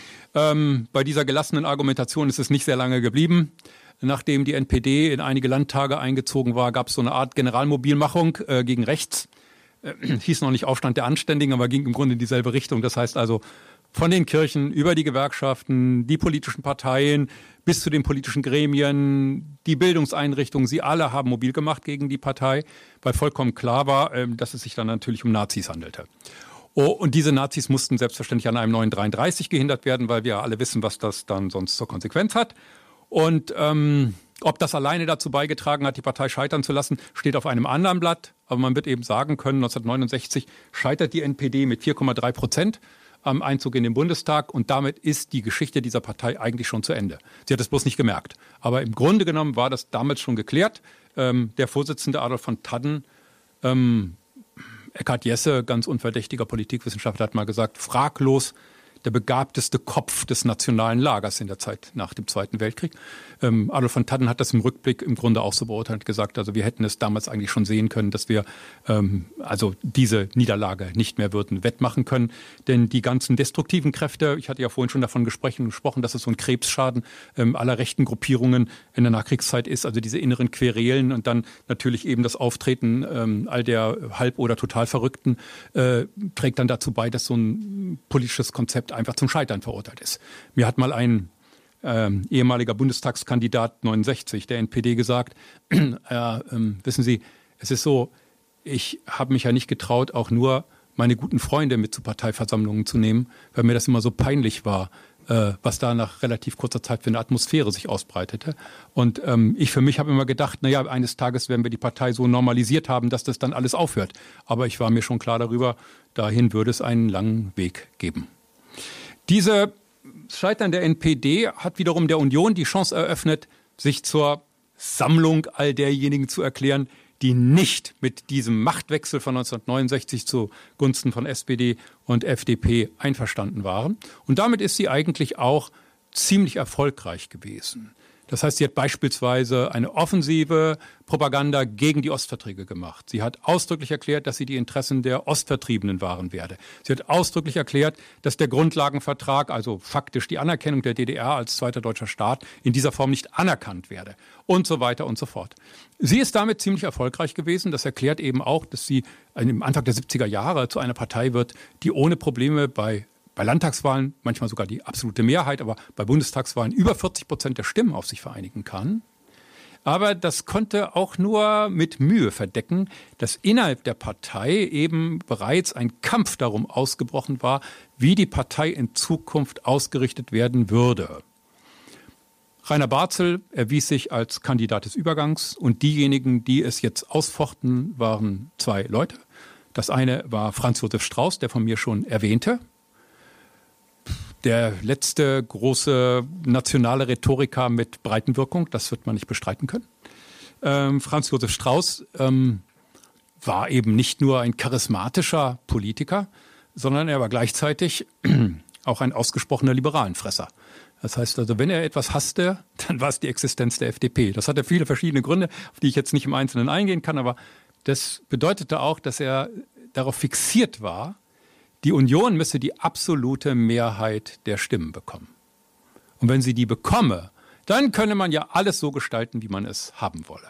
Bei dieser gelassenen Argumentation ist es nicht sehr lange geblieben. Nachdem die NPD in einige Landtage eingezogen war, gab es so eine Art Generalmobilmachung gegen rechts. Hieß noch nicht Aufstand der Anständigen, aber ging im Grunde in dieselbe Richtung. Das heißt also, von den Kirchen über die Gewerkschaften, die politischen Parteien bis zu den politischen Gremien, die Bildungseinrichtungen, sie alle haben mobil gemacht gegen die Partei, weil vollkommen klar war, dass es sich dann natürlich um Nazis handelte. Oh, und diese Nazis mussten selbstverständlich an einem neuen 33 gehindert werden, weil wir alle wissen, was das dann sonst zur Konsequenz hat. Und ob das alleine dazu beigetragen hat, die Partei scheitern zu lassen, steht auf einem anderen Blatt. Aber man wird eben sagen können, 1969 scheitert die NPD mit 4,3% am Einzug in den Bundestag. Und damit ist die Geschichte dieser Partei eigentlich schon zu Ende. Sie hat es bloß nicht gemerkt. Aber im Grunde genommen war das damals schon geklärt. Der Vorsitzende Adolf von Tadden, Eckhard Jesse, ganz unverdächtiger Politikwissenschaftler, hat mal gesagt, fraglos, der begabteste Kopf des nationalen Lagers in der Zeit nach dem Zweiten Weltkrieg. Adolf von Thadden hat das im Rückblick im Grunde auch so beurteilt, gesagt, also wir hätten es damals eigentlich schon sehen können, dass wir also diese Niederlage nicht mehr würden wettmachen können. Denn die ganzen destruktiven Kräfte, ich hatte ja vorhin schon davon gesprochen, dass es so ein Krebsschaden aller rechten Gruppierungen in der Nachkriegszeit ist, also diese inneren Querelen und dann natürlich eben das Auftreten all der halb- oder total Verrückten trägt dann dazu bei, dass so ein politisches Konzept einfach zum Scheitern verurteilt ist. Mir hat mal ein ehemaliger Bundestagskandidat 69 der NPD gesagt, wissen Sie, es ist so, ich habe mich ja nicht getraut, auch nur meine guten Freunde mit zu Parteiversammlungen zu nehmen, weil mir das immer so peinlich war, was da nach relativ kurzer Zeit für eine Atmosphäre sich ausbreitete. Und ich für mich habe immer gedacht, naja, eines Tages werden wir die Partei so normalisiert haben, dass das dann alles aufhört. Aber ich war mir schon klar darüber, dahin würde es einen langen Weg geben. Diese Scheitern der NPD hat wiederum der Union die Chance eröffnet, sich zur Sammlung all derjenigen zu erklären, die nicht mit diesem Machtwechsel von 1969 zugunsten von SPD und FDP einverstanden waren. Und damit ist sie eigentlich auch ziemlich erfolgreich gewesen. Das heißt, sie hat beispielsweise eine offensive Propaganda gegen die Ostverträge gemacht. Sie hat ausdrücklich erklärt, dass sie die Interessen der Ostvertriebenen wahren werde. Sie hat ausdrücklich erklärt, dass der Grundlagenvertrag, also faktisch die Anerkennung der DDR als zweiter deutscher Staat, in dieser Form nicht anerkannt werde und so weiter und so fort. Sie ist damit ziemlich erfolgreich gewesen. Das erklärt eben auch, dass sie am Anfang der 70er Jahre zu einer Partei wird, die ohne Probleme bei Landtagswahlen, manchmal sogar die absolute Mehrheit, aber bei Bundestagswahlen über 40% der Stimmen auf sich vereinigen kann. Aber das konnte auch nur mit Mühe verdecken, dass innerhalb der Partei eben bereits ein Kampf darum ausgebrochen war, wie die Partei in Zukunft ausgerichtet werden würde. Rainer Barzel erwies sich als Kandidat des Übergangs und diejenigen, die es jetzt ausfochten, waren zwei Leute. Das eine war Franz Josef Strauß, der von mir schon erwähnte, der letzte große nationale Rhetoriker mit Breitenwirkung, das wird man nicht bestreiten können. Franz Josef Strauß war eben nicht nur ein charismatischer Politiker, sondern er war gleichzeitig auch ein ausgesprochener Liberalenfresser. Das heißt also, wenn er etwas hasste, dann war es die Existenz der FDP. Das hatte viele verschiedene Gründe, auf die ich jetzt nicht im Einzelnen eingehen kann, aber das bedeutete auch, dass er darauf fixiert war, die Union müsse die absolute Mehrheit der Stimmen bekommen. Und wenn sie die bekomme, dann könne man ja alles so gestalten, wie man es haben wolle.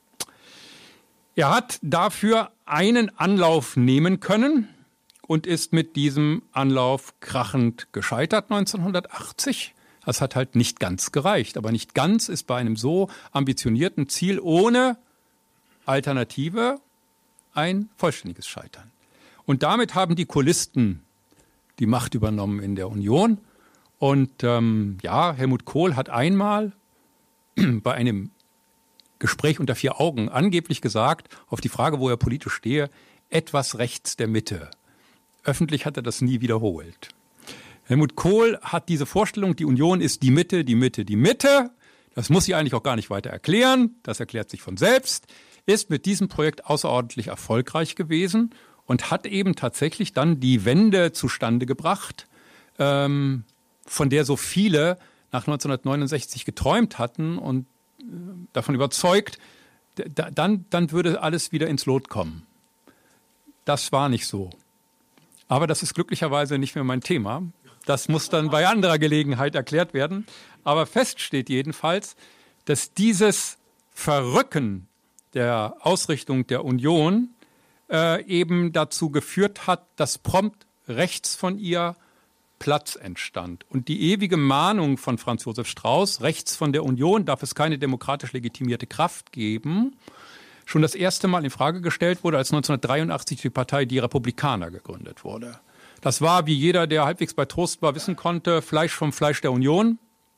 Er hat dafür einen Anlauf nehmen können und ist mit diesem Anlauf krachend gescheitert 1980. Das hat halt nicht ganz gereicht. Aber nicht ganz ist bei einem so ambitionierten Ziel ohne Alternative ein vollständiges Scheitern. Und damit haben die Kullisten die Macht übernommen in der Union. Und Helmut Kohl hat einmal bei einem Gespräch unter vier Augen angeblich gesagt, auf die Frage, wo er politisch stehe, etwas rechts der Mitte. Öffentlich hat er das nie wiederholt. Helmut Kohl hat diese Vorstellung, die Union ist die Mitte, die Mitte, die Mitte. Das muss ich eigentlich auch gar nicht weiter erklären. Das erklärt sich von selbst. Ist mit diesem Projekt außerordentlich erfolgreich gewesen und hat eben tatsächlich dann die Wende zustande gebracht, von der so viele nach 1969 geträumt hatten und davon überzeugt, dann würde alles wieder ins Lot kommen. Das war nicht so. Aber das ist glücklicherweise nicht mehr mein Thema. Das muss dann bei anderer Gelegenheit erklärt werden. Aber fest steht jedenfalls, dass dieses Verrücken der Ausrichtung der Union eben dazu geführt hat, dass prompt rechts von ihr Platz entstand. Und die ewige Mahnung von Franz Josef Strauß, rechts von der Union darf es keine demokratisch legitimierte Kraft geben, schon das erste Mal in Frage gestellt wurde, als 1983 die Partei Die Republikaner gegründet wurde. Das war, wie jeder, der halbwegs bei Trost war, wissen konnte, Fleisch vom Fleisch der Union.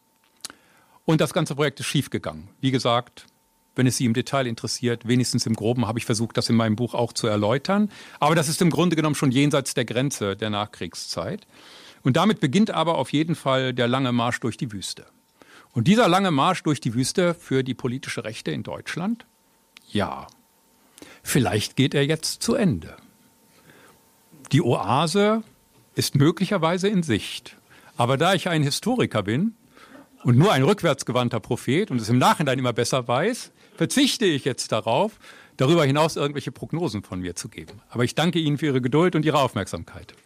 Und das ganze Projekt ist schiefgegangen. Wie gesagt, wenn es Sie im Detail interessiert, wenigstens im Groben, habe ich versucht, das in meinem Buch auch zu erläutern. Aber das ist im Grunde genommen schon jenseits der Grenze der Nachkriegszeit. Und damit beginnt aber auf jeden Fall der lange Marsch durch die Wüste. Und dieser lange Marsch durch die Wüste für die politische Rechte in Deutschland, ja, vielleicht geht er jetzt zu Ende. Die Oase ist möglicherweise in Sicht. Aber da ich ein Historiker bin und nur ein rückwärtsgewandter Prophet und es im Nachhinein immer besser weiß, verzichte ich jetzt darauf, darüber hinaus irgendwelche Prognosen von mir zu geben. Aber ich danke Ihnen für Ihre Geduld und Ihre Aufmerksamkeit.